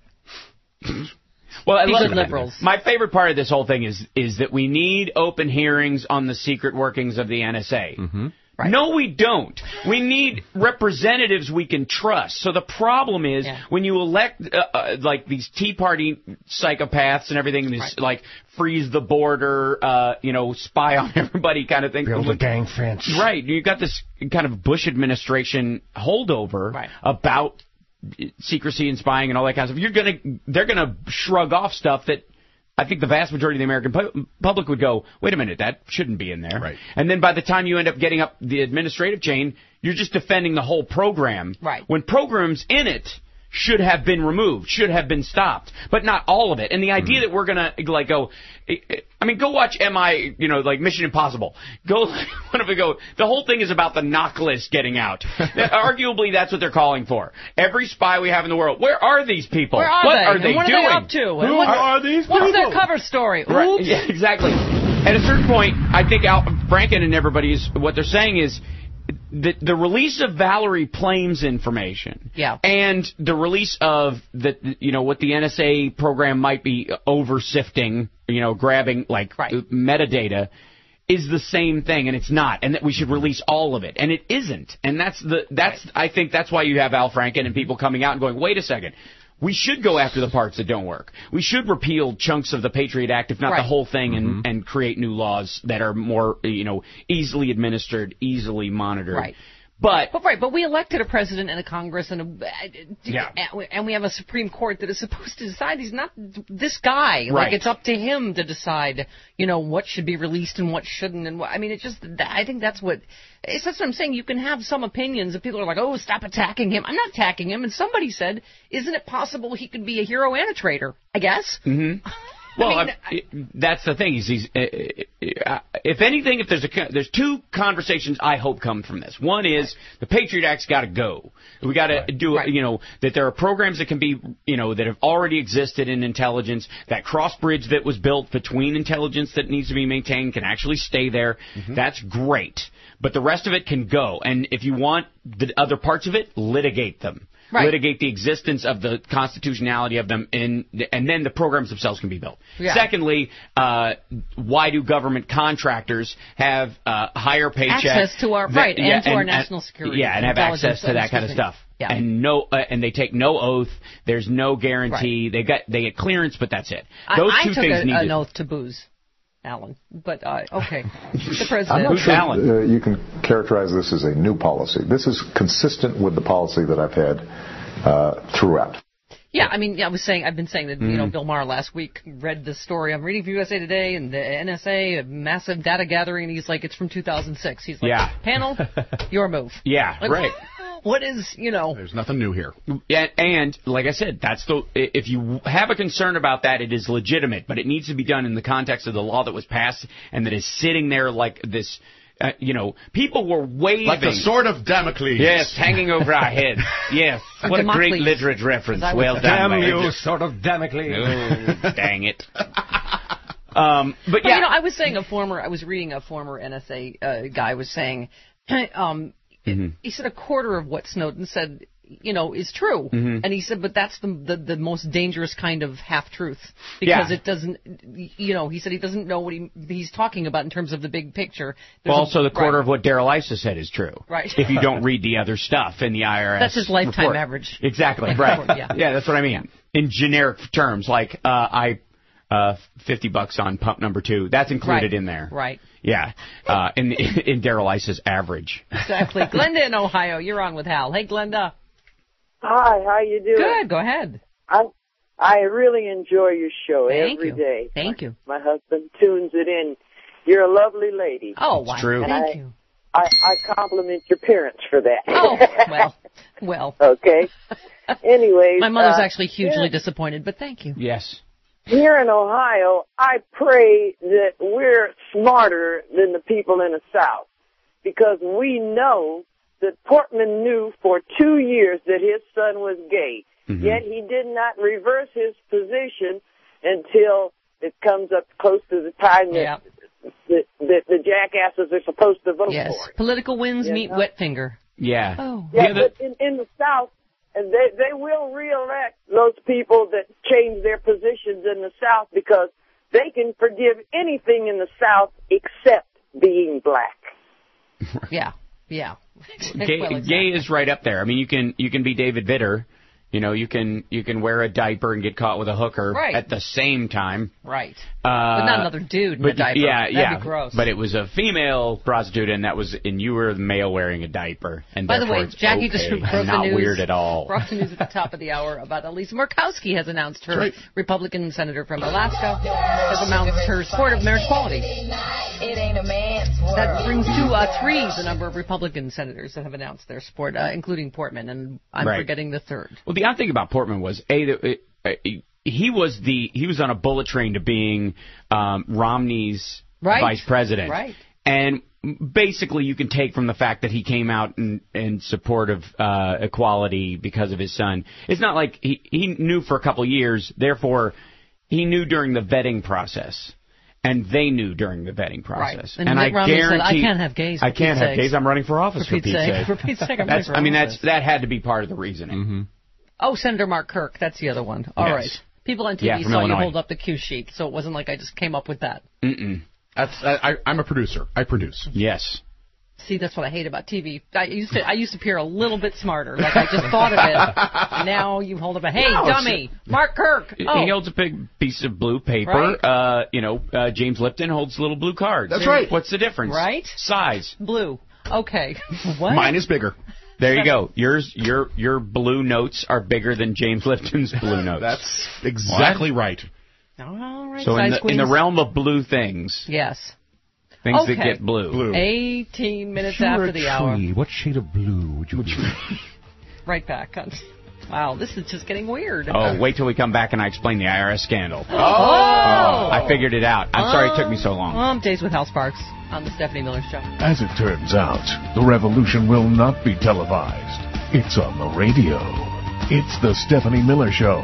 well, I love good liberals. My favorite part of this whole thing is that we need open hearings on the secret workings of the NSA. Mm-hmm. Right. No, we don't. We need representatives we can trust. So the problem is when you elect like these Tea Party psychopaths and everything, this like freeze the border, spy on everybody kind of thing. Build a gang fence. Right. You got this kind of Bush administration holdover about secrecy and spying and all that kind of stuff. They're gonna shrug off stuff that I think the vast majority of the American public would go, wait a minute, that shouldn't be in there. Right. And then by the time you end up getting up the administrative chain, you're just defending the whole program. Right. When programs in it should have been removed, should have been stopped, but not all of it. And the idea that we're going to, go watch Mission Impossible. The whole thing is about the knock list getting out. Arguably, that's what they're calling for. Every spy we have in the world, where are these people? Where are what they? are they what doing? Are they up to? Who are these people? What's their cover story? Right. Oops. Yeah, exactly. At a certain point, I think Al Franken and everybody's, what they're saying is, the release of Valerie Plame's information and the release of what the NSA program might be oversifting, grabbing metadata, is the same thing, and it's not, and that we should release all of it, and it isn't. And I think that's why you have Al Franken and people coming out and going, wait a second. We should go after the parts that don't work. We should repeal chunks of the Patriot Act, if not the whole thing, and create new laws that are more, easily administered, easily monitored. Right. But we elected a president and a Congress and we have a Supreme Court that is supposed to decide. He's not this guy. Right. Like, it's up to him to decide, what should be released and what shouldn't. And I think that's what I'm saying. You can have some opinions and people are like, oh, stop attacking him. I'm not attacking him. And somebody said, isn't it possible he could be a hero and a traitor? I guess. Mm-hmm. Well, that's the thing. If anything, there's two conversations I hope come from this. One is the Patriot Act's got to go. We got to do that. There are programs that can be that have already existed in intelligence. That cross bridge that was built between intelligence that needs to be maintained can actually stay there. Mm-hmm. That's great. But the rest of it can go. And if you want the other parts of it, litigate them. Right. Litigate the existence of the constitutionality of them, and then the programs themselves can be built. Yeah. Secondly, why do government contractors have higher paychecks? Access to our and to our national security. Yeah, and have access to that kind of stuff. Yeah. And and they take no oath. There's no guarantee. Right. They get clearance, but that's it. Those two things need an oath to booze. Alan, but okay. The president. I'm not sure you can characterize this as a new policy. This is consistent with the policy that I've had throughout. Yeah, I've been saying that, Bill Maher last week read the story. I'm reading from USA Today and the NSA, a massive data gathering, and he's like, it's from 2006. He's like, panel, your move. Yeah, like, right. What is, There's nothing new here. Yeah, and like I said, if you have a concern about that, it is legitimate, but it needs to be done in the context of the law that was passed and that is sitting there like this. People were waving like the sword of Damocles. Yes, hanging over our heads. Yes, what a great literature reference. Well done, damn you, sword of Damocles. Oh, dang it. But I was saying I was reading a former NSA guy was saying. He said a quarter of what Snowden said, is true. Mm-hmm. And he said, but that's the most dangerous kind of half-truth. Because it doesn't, he said he doesn't know what he's talking about in terms of the big picture. Also, the quarter of what Darrell Issa said is true. Right. If you don't read the other stuff in the IRS That's his lifetime report. average. Exactly, right. Yeah, that's what I mean. In generic terms, like, $50 on pump number 2. That's included in there. Right. Yeah, in Darrell Issa's average. Exactly. Glenda in Ohio, you're on with Hal. Hey, Glenda. Hi, how you doing? Good, go ahead. I really enjoy your show every day. Thank you. My husband tunes it in. You're a lovely lady. Oh, wow. It's true. Thank you. I compliment your parents for that. Oh, well. Okay. Anyways. My mother's actually hugely disappointed, but thank you. Yes. Here in Ohio, I pray that we're smarter than the people in the South, because we know that Portman knew for 2 years that his son was gay, yet he did not reverse his position until it comes up close to the time that the jackasses are supposed to vote for it. Yes, political wins meet wet finger. Yeah. Oh. Yeah, but in the South, and they will reelect those people that change their positions in the South, because they can forgive anything in the South except being black. Yeah. Gay is right up there. I mean, you can be David Vitter. You can wear a diaper and get caught with a hooker at the same time. Right. But not another dude in a diaper. That'd be gross. But it was a female prostitute, and you were the male wearing a diaper. And by the way, Jackie just broke the not news. Weird at all. Brought the news at the top of the hour about Elisa Murkowski has announced her Republican senator from Alaska has announced her support of marriage equality. That brings to 3 the number of Republican senators that have announced their support, including Portman, and I'm forgetting the third. Well, the odd thing about Portman was he was on a bullet train to being Romney's vice president, and basically you can take from the fact that he came out in support of equality because of his son. It's not like he knew for a couple of years, therefore he knew during the vetting process. And they knew during the vetting process. Right. And I guarantee said, I can't have gays. I can't have gays. I'm running for office for Pete's sake. For Pete's sake, that had to be part of the reasoning. Mm-hmm. Oh, Senator Mark Kirk. That's the other one. All right. People on TV saw you hold up the cue sheet, so it wasn't like I just came up with that. Mm-mm. I'm a producer. I produce. Yes. See, that's what I hate about TV. I used to appear a little bit smarter. Like I just thought of it. And now you hold up a, hey, dummy, Mark Kirk. Oh. He holds a big piece of blue paper. Right. James Lipton holds little blue cards. That's right. What's the difference? Right? Size. Blue. Okay. What? Mine is bigger. There you go. Your blue notes are bigger than James Lipton's blue notes. That's exactly right. All right. So in the realm of blue things. Yes. Things that get blue. 18 minutes after the hour. What shade of blue would you be? Right back. Wow, this is just getting weird. Oh, wait till we come back and I explain the IRS scandal. Oh! I figured it out. I'm sorry it took me so long. Days with Hal Sparks on the Stephanie Miller Show. As it turns out, the revolution will not be televised. It's on the radio. It's the Stephanie Miller Show.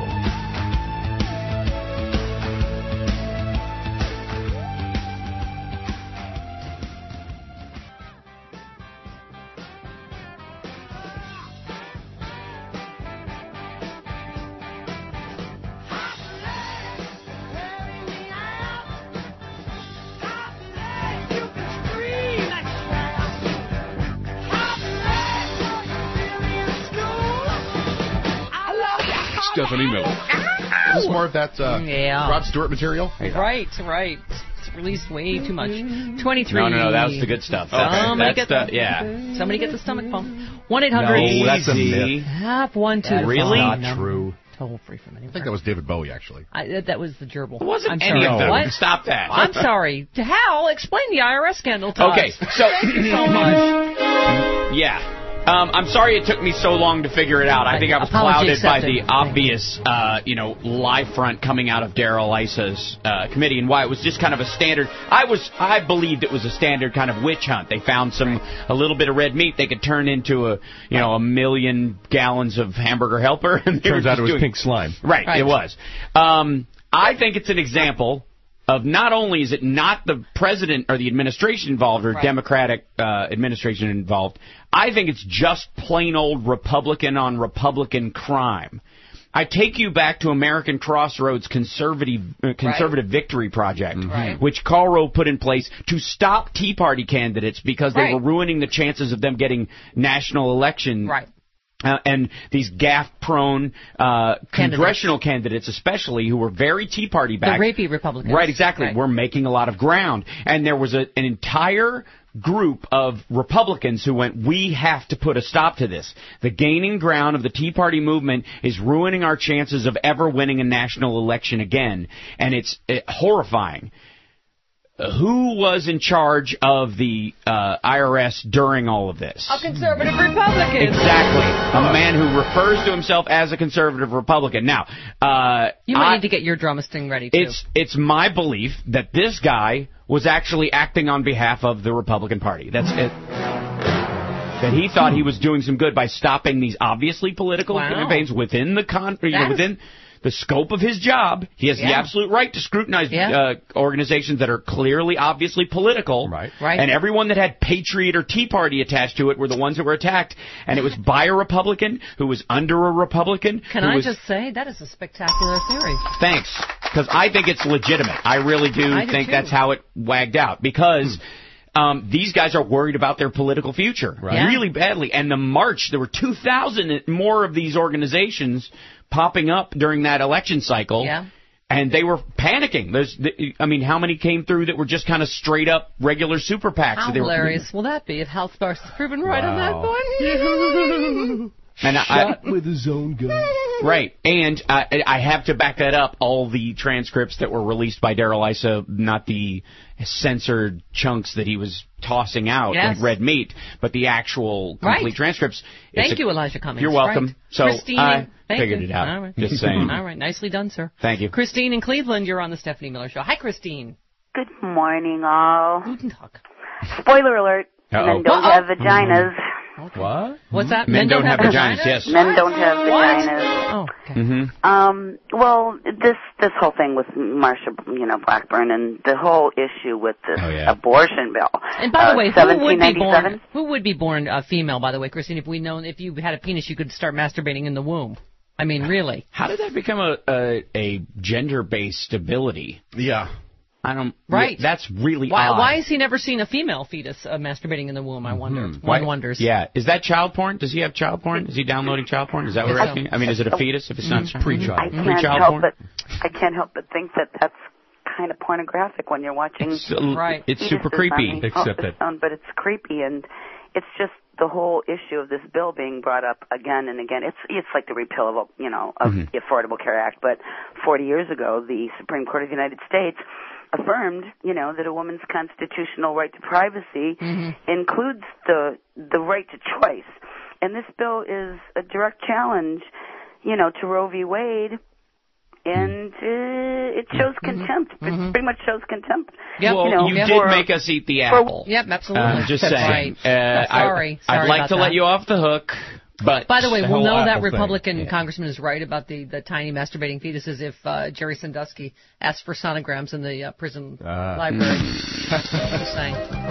Stephanie Miller. Is this more of that Rod Stewart material? Right. It's released way too much. 23. No, that was the good stuff. Somebody get the stomach pump. 1-800. No, that's a myth. Half 1-2. Really? Not true. Toll free from anywhere. I think that was David Bowie, actually. That was the gerbil. It wasn't I'm any sorry. of them. What? Stop that. I'm sorry. Hal, explain the IRS scandal to us. Okay, so so much. Yeah. I'm sorry it took me so long to figure it out. I think I was clouded by the obvious, lie front coming out of Darrell Issa's committee and why it was just kind of a standard. I believed it was a standard kind of witch hunt. They found a little bit of red meat they could turn into a million gallons of Hamburger Helper. And Turns out it was pink slime. Right, it was. I think it's an example of not only is it not the president or the administration involved or Democratic administration involved, I think it's just plain old Republican on Republican crime. I take you back to American Crossroads Conservative Victory Project, which Karl Rove put in place to stop Tea Party candidates because they were ruining the chances of them getting national election. Right. And these gaffe-prone congressional candidates, especially, who were very Tea Party-backed. The rapey Republicans. Right, exactly. We're making a lot of ground. And there was an entire group of Republicans who went, we have to put a stop to this. The gaining ground of the Tea Party movement is ruining our chances of ever winning a national election again. And it's horrifying. Who was in charge of the IRS during all of this? A conservative Republican. Exactly. A man who refers to himself as a conservative Republican. Now, you might need to get your drama sting ready, too. It's my belief that this guy was actually acting on behalf of the Republican Party. That's it. That he thought he was doing some good by stopping these obviously political campaigns within within the scope of his job. He has the absolute right to scrutinize organizations that are clearly, obviously political. Right. And everyone that had Patriot or Tea Party attached to it were the ones that were attacked. And it was by a Republican who was under a Republican. Can I just say, that is a spectacular theory. Thanks. Because I think it's legitimate. I really do think that's how it wagged out. Because these guys are worried about their political future really badly. And the march, there were 2,000 more of these organizations popping up during that election cycle, and they were panicking. How many came through that were just kind of straight up regular super PACs? How hilarious will that be if Hal Sparks is proven right on that point? And Shot with his own gun. Right, and I have to back that up. All the transcripts that were released by Darrell Issa, not the censored chunks that he was tossing out like red meat, but the actual complete transcripts. Thank you, Elijah Cummings. You're welcome. Right. So Christine, I figured it out. All right. Just saying. All right, nicely done, sir. Thank you. Christine in Cleveland, you're on the Stephanie Miller Show. Hi, Christine. Good morning, all. Guten Tag. Spoiler alert, men don't have vaginas. What? What's that? Men don't have vaginas, yes. Men don't have vaginas. Oh, okay. Well, this whole thing with Marsha, Blackburn, and the whole issue with this abortion bill. And by the way, who would be born female, by the way, Christine, if you had a penis, you could start masturbating in the womb? I mean, really. How did that become a gender-based ability? Yeah. Right. That's really odd. Why has he never seen a female fetus masturbating in the womb? I wonder. One wonders. Yeah. Is that child porn? Does he have child porn? Is he downloading child porn? Is that what we're asking? I mean, is it a fetus if it's not pre-child? I can't help but think that that's kind of pornographic when you're watching. It's super creepy. Except that. But it's creepy, and it's just the whole issue of this bill being brought up again and again. It's like the repeal of the Affordable Care Act. But 40 years ago, the Supreme Court of the United States affirmed, that a woman's constitutional right to privacy includes the right to choice. And this bill is a direct challenge, to Roe v. Wade. And it shows contempt. It pretty much shows contempt. Yep. Well, you did make us eat the apple. Yep, absolutely. Just That's saying. Right. Sorry I'd like to let you off the hook. But by the way, we'll know that Republican congressman is right about the tiny masturbating fetuses if Jerry Sandusky asks for sonograms in the prison library. Just saying.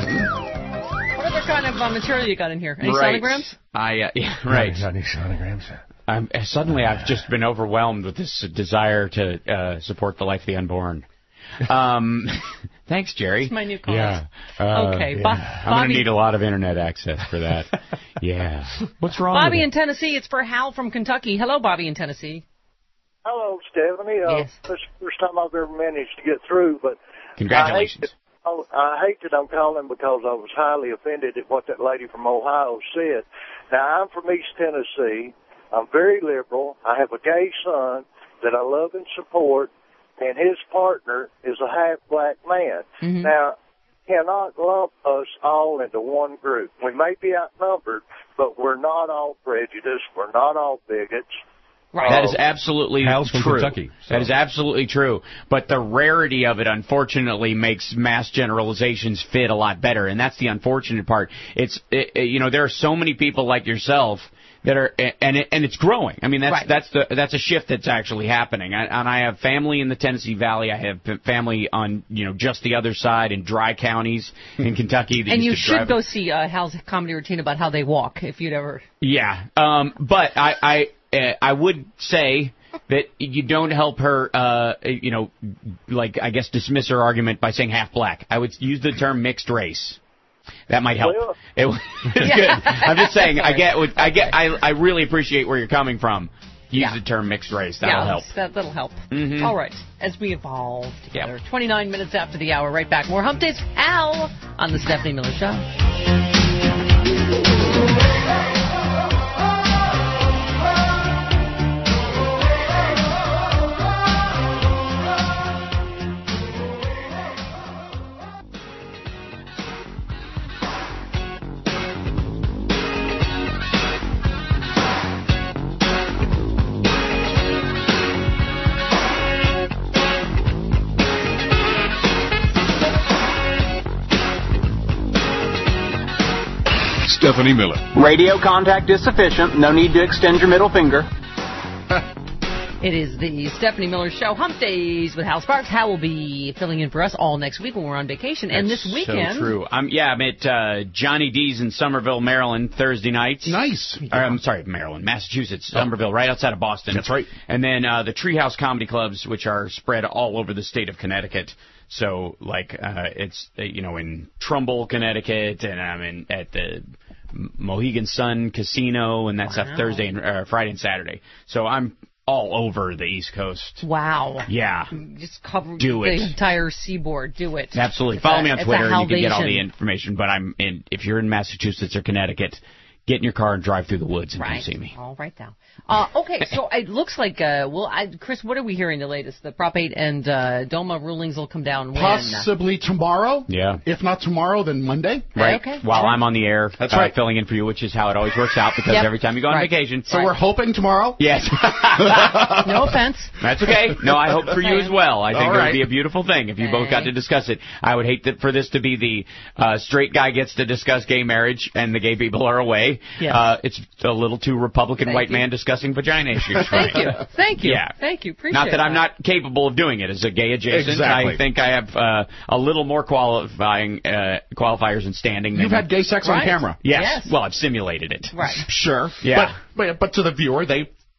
What other kind of material you got in here? Any sonograms? Right. Any sonograms? Suddenly, I've just been overwhelmed with this desire to support the life of the unborn. Thanks, Jerry. It's my new cause. Yeah. Okay. I'm going to need a lot of internet access for that. Yeah. What's wrong Bobby with in Tennessee. It's for Hal from Kentucky. Hello, Bobby in Tennessee. Hello, Stephanie. Yes. This is the first time I've ever managed to get through, but congratulations. I hate that I'm calling because I was highly offended at what that lady from Ohio said. Now, I'm from East Tennessee. I'm very liberal. I have a gay son that I love and support, and his partner is a half-black man. Mm-hmm. Now, cannot lump us all into one group. We may be outnumbered, but we're not all prejudiced. We're not all bigots. Right. That is absolutely Hal's from true. Kentucky, so. That is absolutely true. But the rarity of it, unfortunately, makes mass generalizations fit a lot better, and that's the unfortunate part. There are so many people like yourself that are, and it's growing. I mean, that's a shift that's actually happening. And I have family in the Tennessee Valley. I have family on just the other side in dry counties in Kentucky. And you should go see Hal's comedy routine about how they walk if you'd ever. Yeah, but I would say that you don't help her, dismiss her argument by saying half black. I would use the term mixed race. That might help. Well, it's good. I'm just saying. I really appreciate where you're coming from. Use the term mixed race. That'll help. That'll help. Mm-hmm. All right. As we evolve together, 29 minutes after the hour, right back. More Hump Days. Al on the Stephanie Miller Show. Stephanie Miller. Radio contact is sufficient. No need to extend your middle finger. It is the Stephanie Miller Show, Hump Days with Hal Sparks. Hal will be filling in for us all next week when we're on vacation. And this weekend... so true. I'm at Johnny D's in Somerville, Maryland, Thursday nights. Nice. I'm sorry, Maryland. Massachusetts, Somerville, right outside of Boston. That's right. And then the Treehouse Comedy Clubs, which are spread all over the state of Connecticut. So, it's, in Trumbull, Connecticut, and I'm at the Mohegan Sun Casino, and that's Thursday and Friday and Saturday. So I'm all over the East Coast. Wow. Yeah. Just cover Do it. The entire seaboard. Do it. Absolutely. Follow me on Twitter, and you can get all the information. But if you're in Massachusetts or Connecticut, get in your car and drive through the woods and come see me. All right now. Okay, so it looks like, Chris, what are we hearing the latest? The Prop 8 and DOMA rulings will come down when? Possibly tomorrow. Yeah. If not tomorrow, then Monday. Right. Okay. While I'm on the air. That's right. Filling in for you, which is how it always works out, because every time you go on vacation. So we're hoping tomorrow? Yes. No offense. That's okay. No, I hope for you as well. I think it would be a beautiful thing if you both got to discuss it. I would hate for this to be the straight guy gets to discuss gay marriage and the gay people are away. Yes. It's a little too Republican white man discussing vagina issues. Thank you. Thank you. Yeah. Thank you. Appreciate Not that that. I'm not capable of doing it as a gay adjacent. Exactly. I think I have a little more qualifiers in standing. You've had gay sex on camera. Yes. Well, I've simulated it. Right. Sure. Yeah. But to the viewer, they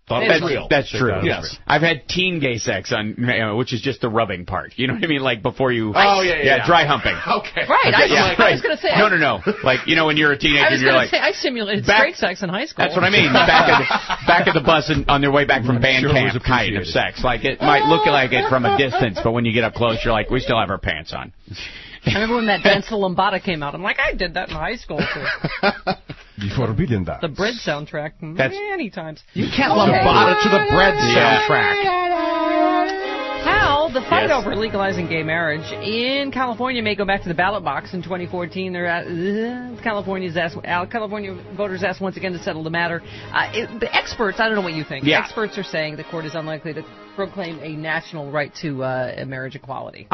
Thought it was real. That's true. Yes. I've had teen gay sex on, which is just the rubbing part. You know what I mean? Like before you. Oh, yeah. Dry humping. Okay. Right. I was going to say. No. Like, when you're a teenager, and you're like. I simulated straight sex in high school. That's what I mean. Back at the bus and on their way back from band camp kind of sex. Like, it might look like it from a distance, but when you get up close, you're like, we still have our pants on. I remember when that Dance to Lambada came out. I'm like, I did that in high school, too. The Forbidden Dance. The Bread soundtrack. Many times. You can't Lambada to the Bread soundtrack. Hal, the fight over legalizing gay marriage in California may go back to the ballot box in 2014. California voters asked once again to settle the matter. The experts, I don't know what you think. Yeah. Experts are saying the court is unlikely to proclaim a national right to marriage equality.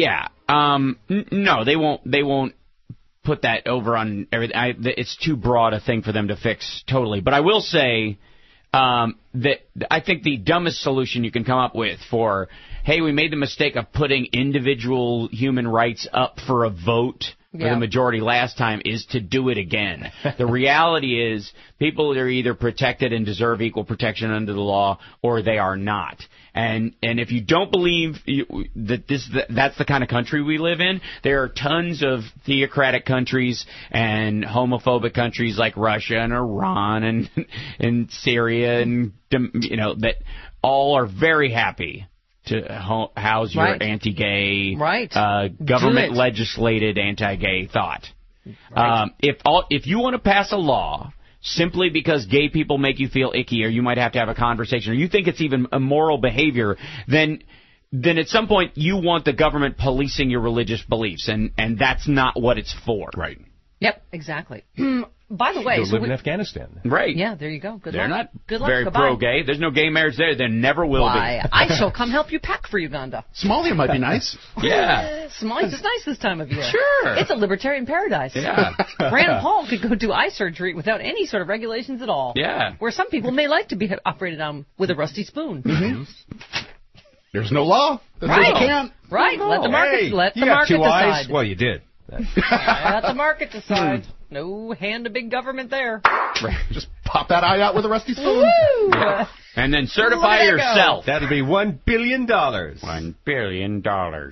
No, they won't put that over on everything. It's too broad a thing for them to fix totally. But I will say that I think the dumbest solution you can come up with for, hey, we made the mistake of putting individual human rights up for a vote for the majority last time is to do it again. The reality is people are either protected and deserve equal protection under the law or they are not. And if you don't believe that's the kind of country we live in, there are tons of theocratic countries and homophobic countries like Russia and Iran and Syria and that all are very happy to house your anti-gay, government legislated anti-gay thought. Right. If you want to pass a law simply because gay people make you feel icky, or you might have to have a conversation, or you think it's even immoral behavior, then at some point you want the government policing your religious beliefs, and that's not what it's for. Right. Yep, exactly. By the way, go live in Afghanistan. Right. Yeah, there you go. Good luck. They're not Good luck. very Goodbye. pro-gay. There's no gay marriage there. There never will be. I shall come help you pack for Uganda. Somalia might be nice. Yeah. Somalia's just nice this time of year. Sure. It's a libertarian paradise. Yeah. Rand Paul could go do eye surgery without any sort of regulations at all. Yeah. Where some people may like to be operated on with a rusty spoon. Mm-hmm. There's no law. Right. You can't. Right. Let the market, you got two decide. eyes? Well, you did. Let the market decide. No hand of big government there. Just pop that eye out with a rusty spoon. Yeah. And then certify yourself. That'll be $1 billion. $1 billion.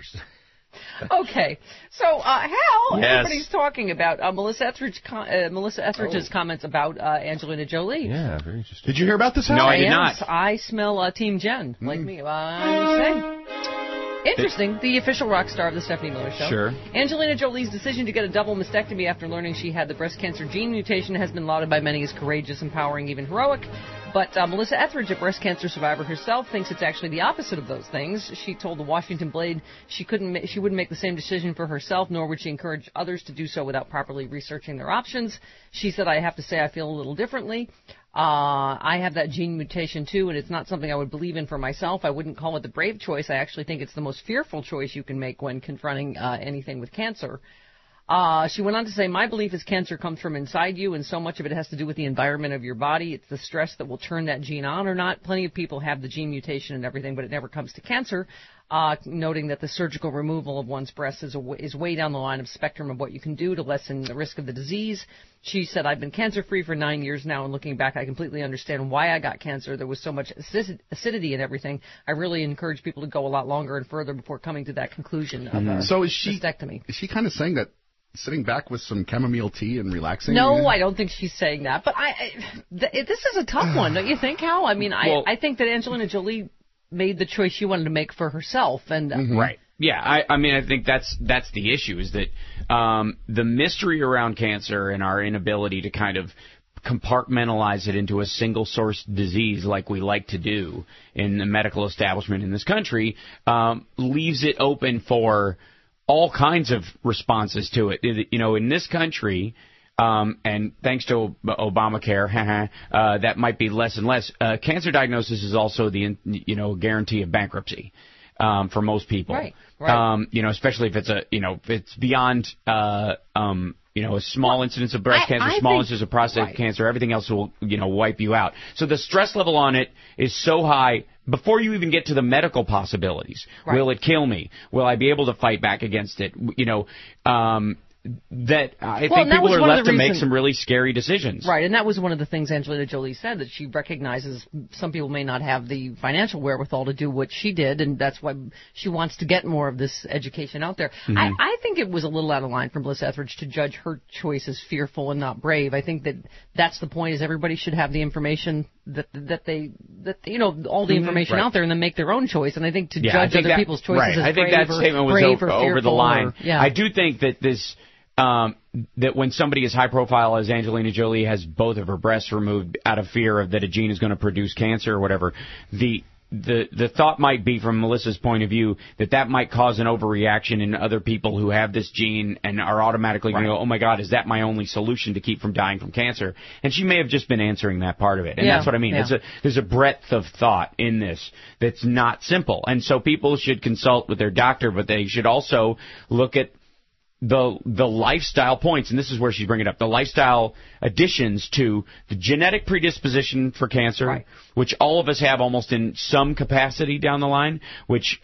Okay, so Hal, everybody's talking about Melissa Etheridge's comments about Angelina Jolie. Yeah, very interesting. Did you hear about this, Hal? No, I did not. I smell Team Jen, like me. I'm saying. Interesting. The official rock star of the Stephanie Miller Show. Sure. Angelina Jolie's decision to get a double mastectomy after learning she had the breast cancer gene mutation has been lauded by many as courageous, empowering, even heroic. But Melissa Etheridge, a breast cancer survivor herself, thinks it's actually the opposite of those things. She told the Washington Blade she wouldn't make the same decision for herself, nor would she encourage others to do so without properly researching their options. She said, I have to say I feel a little differently. I have that gene mutation too, and it's not something I would believe in for myself. I wouldn't call it the brave choice. I actually think it's the most fearful choice you can make when confronting anything with cancer. She went on to say, my belief is cancer comes from inside you, and so much of it has to do with the environment of your body. It's the stress that will turn that gene on or not. Plenty of people have the gene mutation and everything, but it never comes to cancer. Noting that the surgical removal of one's breast is way down the line of spectrum of what you can do to lessen the risk of the disease. She said, I've been cancer-free for 9 years now, and looking back, I completely understand why I got cancer. There was so much acidity and everything. I really encourage people to go a lot longer and further before coming to that conclusion of mastectomy. Is she kind of saying that sitting back with some chamomile tea and relaxing? No, I don't think she's saying that. But this is a tough one, don't you think, Hal? I mean, I think that Angelina Jolie made the choice she wanted to make for herself. And Right. Yeah, I mean, I think that's the issue, is that the mystery around cancer and our inability to kind of compartmentalize it into a single source disease like we like to do in the medical establishment in this country leaves it open for all kinds of responses to it. You know, in this country, and thanks to Obamacare, that might be less and less. Cancer diagnosis is also the guarantee of bankruptcy for most people. Right. Especially if it's beyond a small incidence of breast cancer, small incidence of prostate cancer, everything else will wipe you out. So the stress level on it is so high. Before you even get to the medical possibilities, will it kill me? Will I be able to fight back against it? that I think people are left to make some really scary decisions. Right, and that was one of the things Angelina Jolie said, that she recognizes some people may not have the financial wherewithal to do what she did, and that's why she wants to get more of this education out there. Mm-hmm. I think it was a little out of line for Melissa Etheridge to judge her choice as fearful and not brave. I think that's the point, is everybody should have the information that all the information out there, and then make their own choice. And I think to judge other people's choices as I think that statement was over the line. I do think that this that when somebody as high profile as Angelina Jolie has both of her breasts removed out of fear of that a gene is going to produce cancer or whatever, the thought might be, from Melissa's point of view, that might cause an overreaction in other people who have this gene and are automatically going to go, oh my God, is that my only solution to keep from dying from cancer? And she may have just been answering that part of it. And that's what I mean. Yeah. There's a breadth of thought in this that's not simple. And so people should consult with their doctor, but they should also look at the lifestyle points, and this is where she's bringing it up, the lifestyle additions to the genetic predisposition for cancer, which all of us have almost in some capacity down the line, which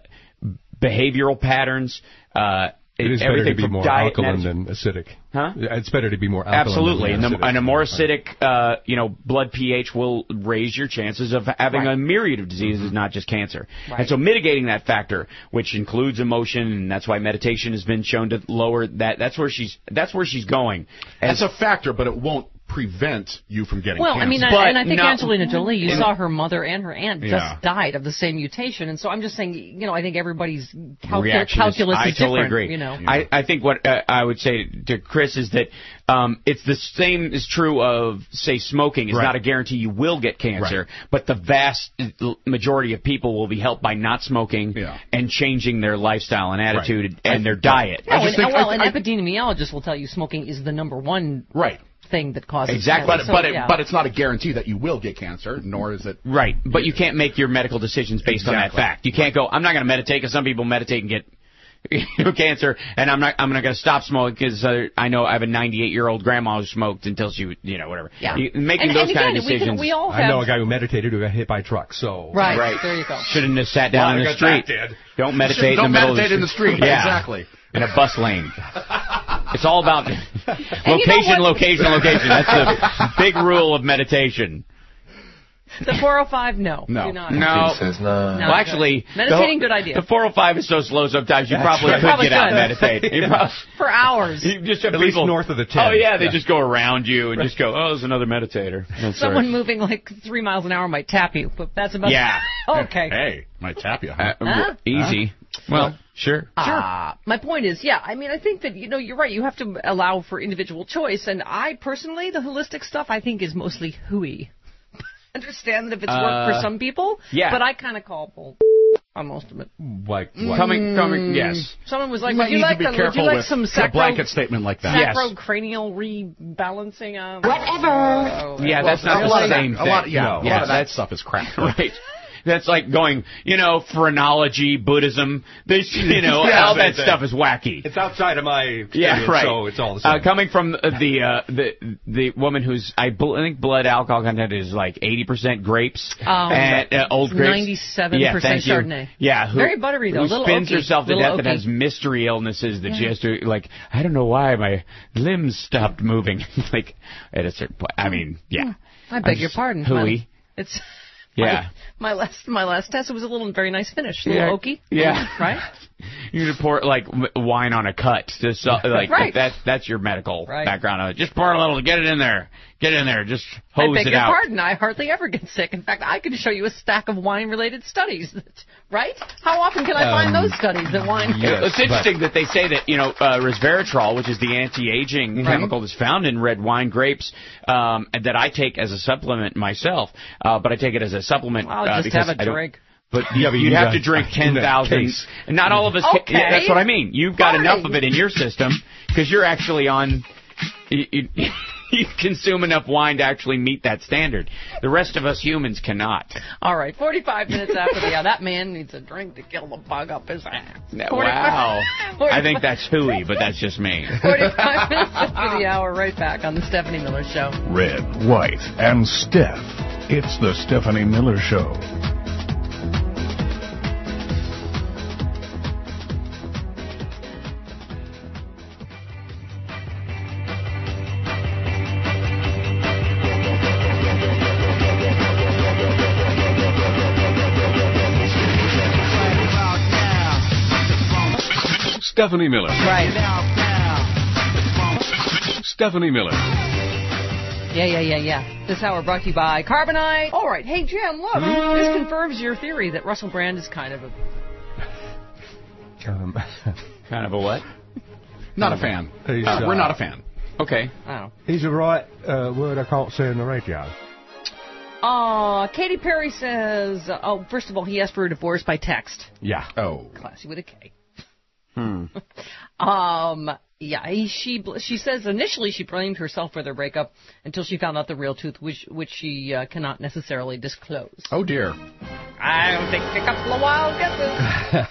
behavioral patterns, it is better to be more alkaline than acidic. Huh? It's better to be more alkaline. Absolutely, than acidic. And a more acidic, blood pH will raise your chances of having a myriad of diseases, not just cancer. Right. And so mitigating that factor, which includes emotion, and that's why meditation has been shown to lower that. That's where she's going. That's a factor, but it won't prevent you from getting cancer. I mean, and I think Angelina Jolie, you saw her mother and her aunt just died of the same mutation, and so I'm just saying, I think everybody's calculus is different. I totally agree. I think what I would say to Chris is that it's the same is true of, say, smoking. It's not a guarantee you will get cancer, but the vast majority of people will be helped by not smoking and changing their lifestyle and attitude and their diet. An epidemiologist will tell you smoking is the number one thing that causes cancer. But it's not a guarantee that you will get cancer, nor is it But you can't make your medical decisions based on that fact. You can't go, I'm not going to meditate, because some people meditate and get cancer, and I'm not going to stop smoking because I know I have a 98-year-old grandma who smoked until she whatever. Yeah. Making those kind of decisions. I know a guy who meditated who got hit by a truck. So right. There you go. Shouldn't have sat down in the street. Don't meditate in the middle of the street. Yeah. Exactly. In a bus lane. It's all about location. That's the big rule of meditation. The 405, no. No. Do not. No. Says no. Well, actually, meditating, good idea. The 405 is so slow sometimes you probably could get out and meditate. For hours. You just have at people least north of the 10. Oh, yeah, they just go around you and just go, there's another meditator. Someone moving like 3 miles an hour might tap you, but that's about okay. Hey, might tap you. Easy. Well, sure. My point is, I think that, you're right. You have to allow for individual choice. And I personally, the holistic stuff, I think is mostly hooey. Understand that if it's worked for some people, but I kind of call bull on most of it. Coming, yes. Someone was like, would you like some a blanket statement like that? Sacrocranial rebalancing? Whatever. That's not the same thing. A lot of that stuff is crap. Right. That's like going, phrenology, Buddhism, all that stuff is wacky. It's outside of my experience, so it's all the same. Coming from the woman whose, I think blood alcohol content is like 80% grapes, and old grapes. 97% Chardonnay. Yeah. Very buttery, though. Who spins herself to death that has mystery illnesses that she has to, I don't know why my limbs stopped moving. At a certain point. I mean, I beg your pardon. Hooey. It's... My last test, it was a very nice finish. A little oaky. Yeah. Right? You just pour wine on a cut. Just that's your medical background. Just pour a little, get it in there. Just hose it out. I beg your pardon. I hardly ever get sick. In fact, I could show you a stack of wine-related studies. Right? How often can I find those studies that wine? Yes, it's interesting that they say that resveratrol, which is the anti-aging chemical that's found in red wine grapes, that I take as a supplement myself. But I take it as a supplement. I'll just have a drink. But you'd have to drink 10,000. Not all of us. Okay. That's what I mean. You've got enough of it in your system because you're actually on. You consume enough wine to actually meet that standard. The rest of us humans cannot. All right, 45 minutes after that man needs a drink to kill the bug up his ass. Wow. I think that's hooey, but that's just me. 45 minutes after the hour, right back on the Stephanie Miller Show. Red, White, and Steph. It's the Stephanie Miller Show. Stephanie Miller. Right. Stephanie Miller. Yeah. This hour brought to you by Carbonite. All right. Hey, Jim, look. This confirms your theory that Russell Brand is kind of a... Kind of a what? Not a fan. We're not a fan. Okay. He's the right word I can't say on the radio. Katy Perry says, first of all, he asked for a divorce by text. Yeah. Oh. Classy with a K. She says initially she blamed herself for their breakup until she found out the real truth, which she cannot necessarily disclose. Oh, dear. I'll take a couple of wild guesses.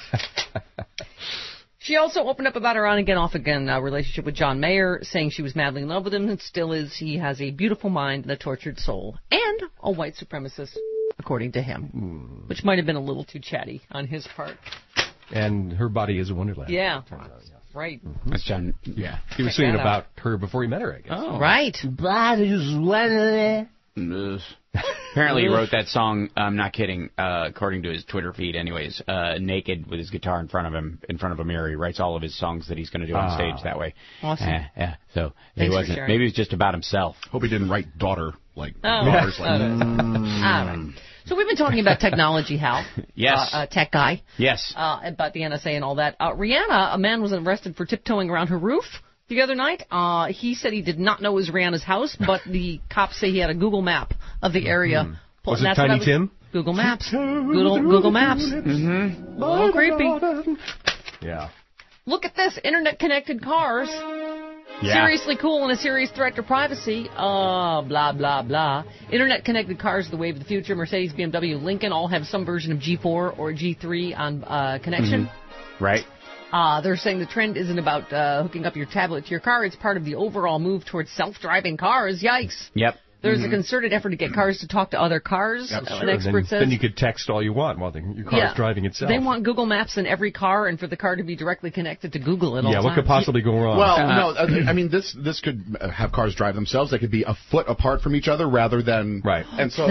She also opened up about her on-again, off-again relationship with John Mayer, saying she was madly in love with him and still is. He has a beautiful mind and a tortured soul, and a white supremacist, according to him, which might have been a little too chatty on his part. And her body is a wonderland. Yeah, right. That's John. Yeah, he was singing about her before he met her, I guess. Oh, right. Body's wonderland. Apparently he wrote that song, I'm not kidding, according to his Twitter feed anyways, naked with his guitar in front of him, in front of a mirror. He writes all of his songs that he's going to do on stage that way. Awesome. Yeah, so he wasn't, maybe it was just about himself. Hope he didn't write daughter like daughters like that. So we've been talking about technology, Hal. Yes. Tech guy. Yes. About the NSA and all that. Rihanna, a man was arrested for tiptoeing around her roof the other night. He said he did not know it was Rihanna's house, but the cops say he had a Google map of the area. Was it Tiny Tim? Google Maps. Google Maps. A little creepy. Yeah. Look at this. Internet-connected cars. Yeah. Seriously cool and a serious threat to privacy. Blah, blah, blah. Internet-connected cars are the wave of the future. Mercedes, BMW, Lincoln all have some version of G4 or G3 on connection. Right. They're saying the trend isn't about hooking up your tablet to your car. It's part of the overall move towards self-driving cars. Yikes. Yep. There's a concerted effort to get cars to talk to other cars, an expert says. Then you could text all you want while your car's driving itself. They want Google Maps in every car and for the car to be directly connected to Google at all times. What could possibly go wrong? Well, no, I mean, this could have cars drive themselves. They could be a foot apart from each other rather than... Right. And so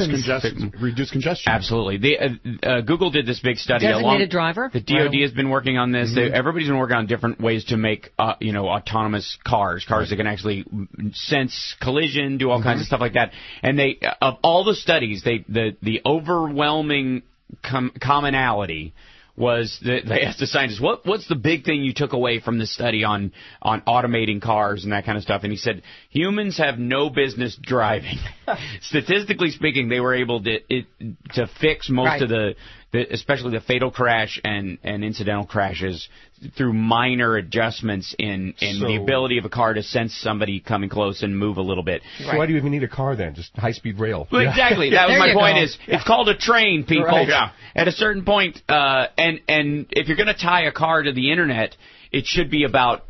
reduce congestion. Absolutely. Google did this big study. Designated driver? The DOD has been working on this. Everybody's been working on different ways to make, autonomous cars that can actually sense collision, do all kinds of stuff like that. And they, of all the studies, the overwhelming commonality was that they asked the scientists, what's the big thing you took away from this study on automating cars and that kind of stuff? And he said, humans have no business driving. Statistically speaking, they were able to fix most of the especially the fatal crash and incidental crashes through minor adjustments in the ability of a car to sense somebody coming close and move a little bit. So why do you even need a car then? Just high-speed rail. Well, exactly. That was my point. It's called a train, people. Right. Yeah. At a certain point, and if you're going to tie a car to the internet, it should be about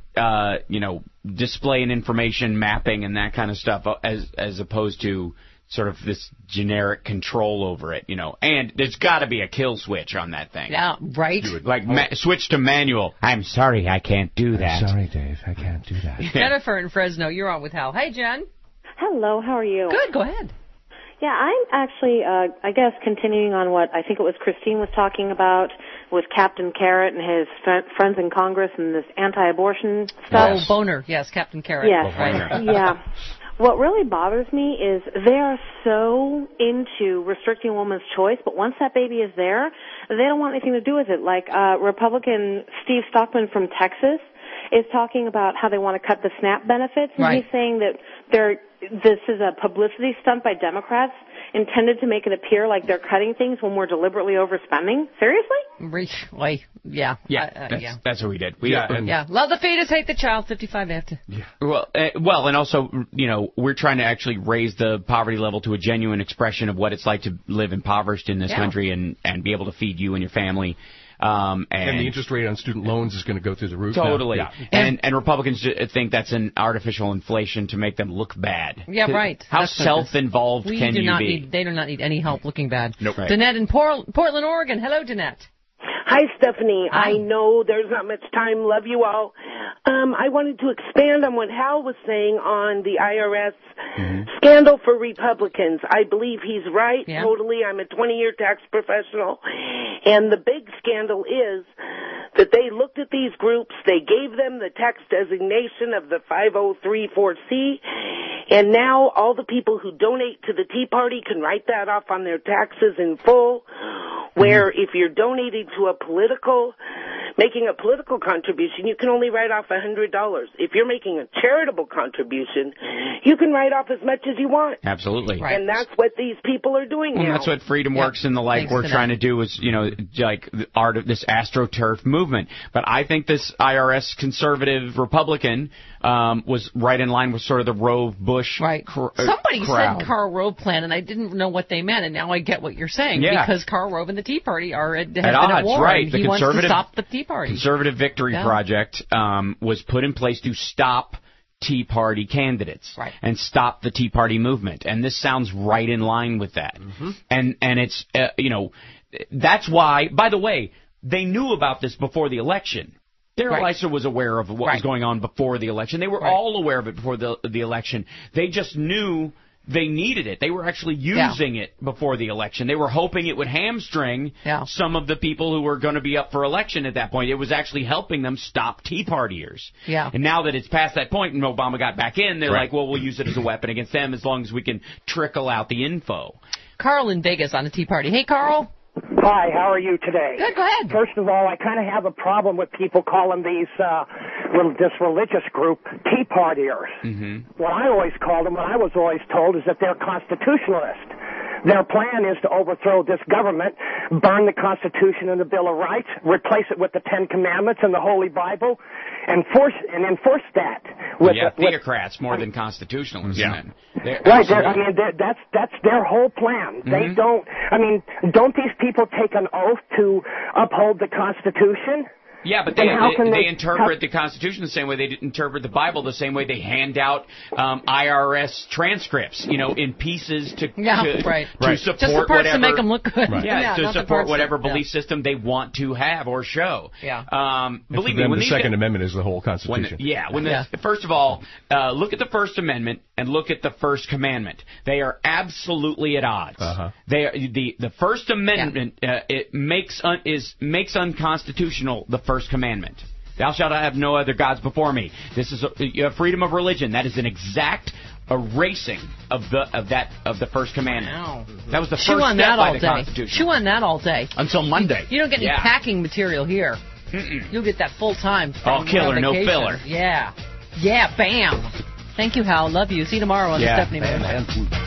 display and information mapping and that kind of stuff, as opposed to sort of this generic control over it, and there's got to be a kill switch on that thing. Yeah, right. Switch to manual. I'm sorry, I can't do that. I'm sorry, Dave, I can't do that. Jennifer in Fresno, you're on with Hal. Hey, Jen. Hello, how are you? Good, go ahead. Yeah, I'm actually, I guess, continuing on what I think it was Christine was talking about with Captain Carrot and his friends in Congress and this anti-abortion stuff. Oh, Boner, yes, Captain Carrot. Yes, yeah. What really bothers me is they are so into restricting a woman's choice, but once that baby is there, they don't want anything to do with it. Like Republican Steve Stockman from Texas is talking about how they want to cut the SNAP benefits, and he's saying that this is a publicity stunt by Democrats intended to make it appear like they're cutting things when we're deliberately overspending. Seriously? Yeah. That's what we did. Love the fetus, hate the child, 55 after. Yeah. Well, and also, we're trying to actually raise the poverty level to a genuine expression of what it's like to live impoverished in this country and be able to feed you and your family. And the interest rate on student loans is going to go through the roof. Totally. Yeah. And Republicans think that's an artificial inflation to make them look bad. Yeah, right. How self-involved can you be? They do not need any help looking bad. Nope. Right. Danette in Portland, Oregon. Hello, Danette. Hi, Stephanie. Hi. I know there's not much time. Love you all. I wanted to expand on what Hal was saying on the IRS scandal for Republicans. I believe he's right. Yeah. Totally. I'm a 20-year tax professional. And the big scandal is that they looked at these groups, they gave them the tax designation of the 5034C, and now all the people who donate to the Tea Party can write that off on their taxes in full, where if you're donating to making a political contribution, you can only write off $100. If you're making a charitable contribution, you can write off as much as you want. Absolutely. And that's what these people are doing now. And that's what Freedom Works and the like we're trying to do is, like the art of this AstroTurf movement. But I think this IRS conservative Republican was right in line with sort of the Rove-Bush Somebody crowd. said Karl Rove plan, and I didn't know what they meant, and now I get what you're saying. Yeah. Because Karl Rove and the Tea Party have been at war, right? And he wants to stop the Tea Party. Conservative Victory Project was put in place to stop Tea Party candidates and stop the Tea Party movement. And this sounds right in line with that. And it's, that's why, by the way, they knew about this before the election. Darrell Issa was aware of what was going on before the election. They were all aware of it before the election. They just knew they needed it. They were actually using it before the election. They were hoping it would hamstring some of the people who were going to be up for election at that point. It was actually helping them stop Tea Partiers. Yeah. And now that it's past that point and Obama got back in, they're like, well, we'll use it as a weapon against them as long as we can trickle out the info. Carl in Vegas on the Tea Party. Hey, Carl. Hi, how are you today? Good, go ahead. First of all, I kind of have a problem with people calling this religious group Tea Partiers. What I always called them, what I was always told, is that they're constitutionalists. Their plan is to overthrow this government, burn the Constitution and the Bill of Rights, replace it with the Ten Commandments and the Holy Bible, and enforce that. Theocrats more than constitutionalists. Right. That's their whole plan. They don't. Don't these people take an oath to uphold the Constitution? Yeah, but they interpret the Constitution the same way they interpret the Bible, the same way they hand out IRS transcripts, in pieces to support just the parts whatever to make them look good. To support whatever belief system they want to have or show. Believe me, when the Second Amendment is the whole Constitution. First of all, look at the First Amendment and look at the First Commandment. They are absolutely at odds. The First Amendment it makes unconstitutional the First Commandment. Thou shalt have no other gods before me. This is you have freedom of religion. That is an exact erasing of the First Commandment. Wow. That was the first step by the Constitution. Chew on that all day until Monday. You don't get any packing material here. You'll get that full time. All killer, no filler. Yeah, bam. Thank you, Hal. Love you. See you tomorrow on the Stephanie Miller.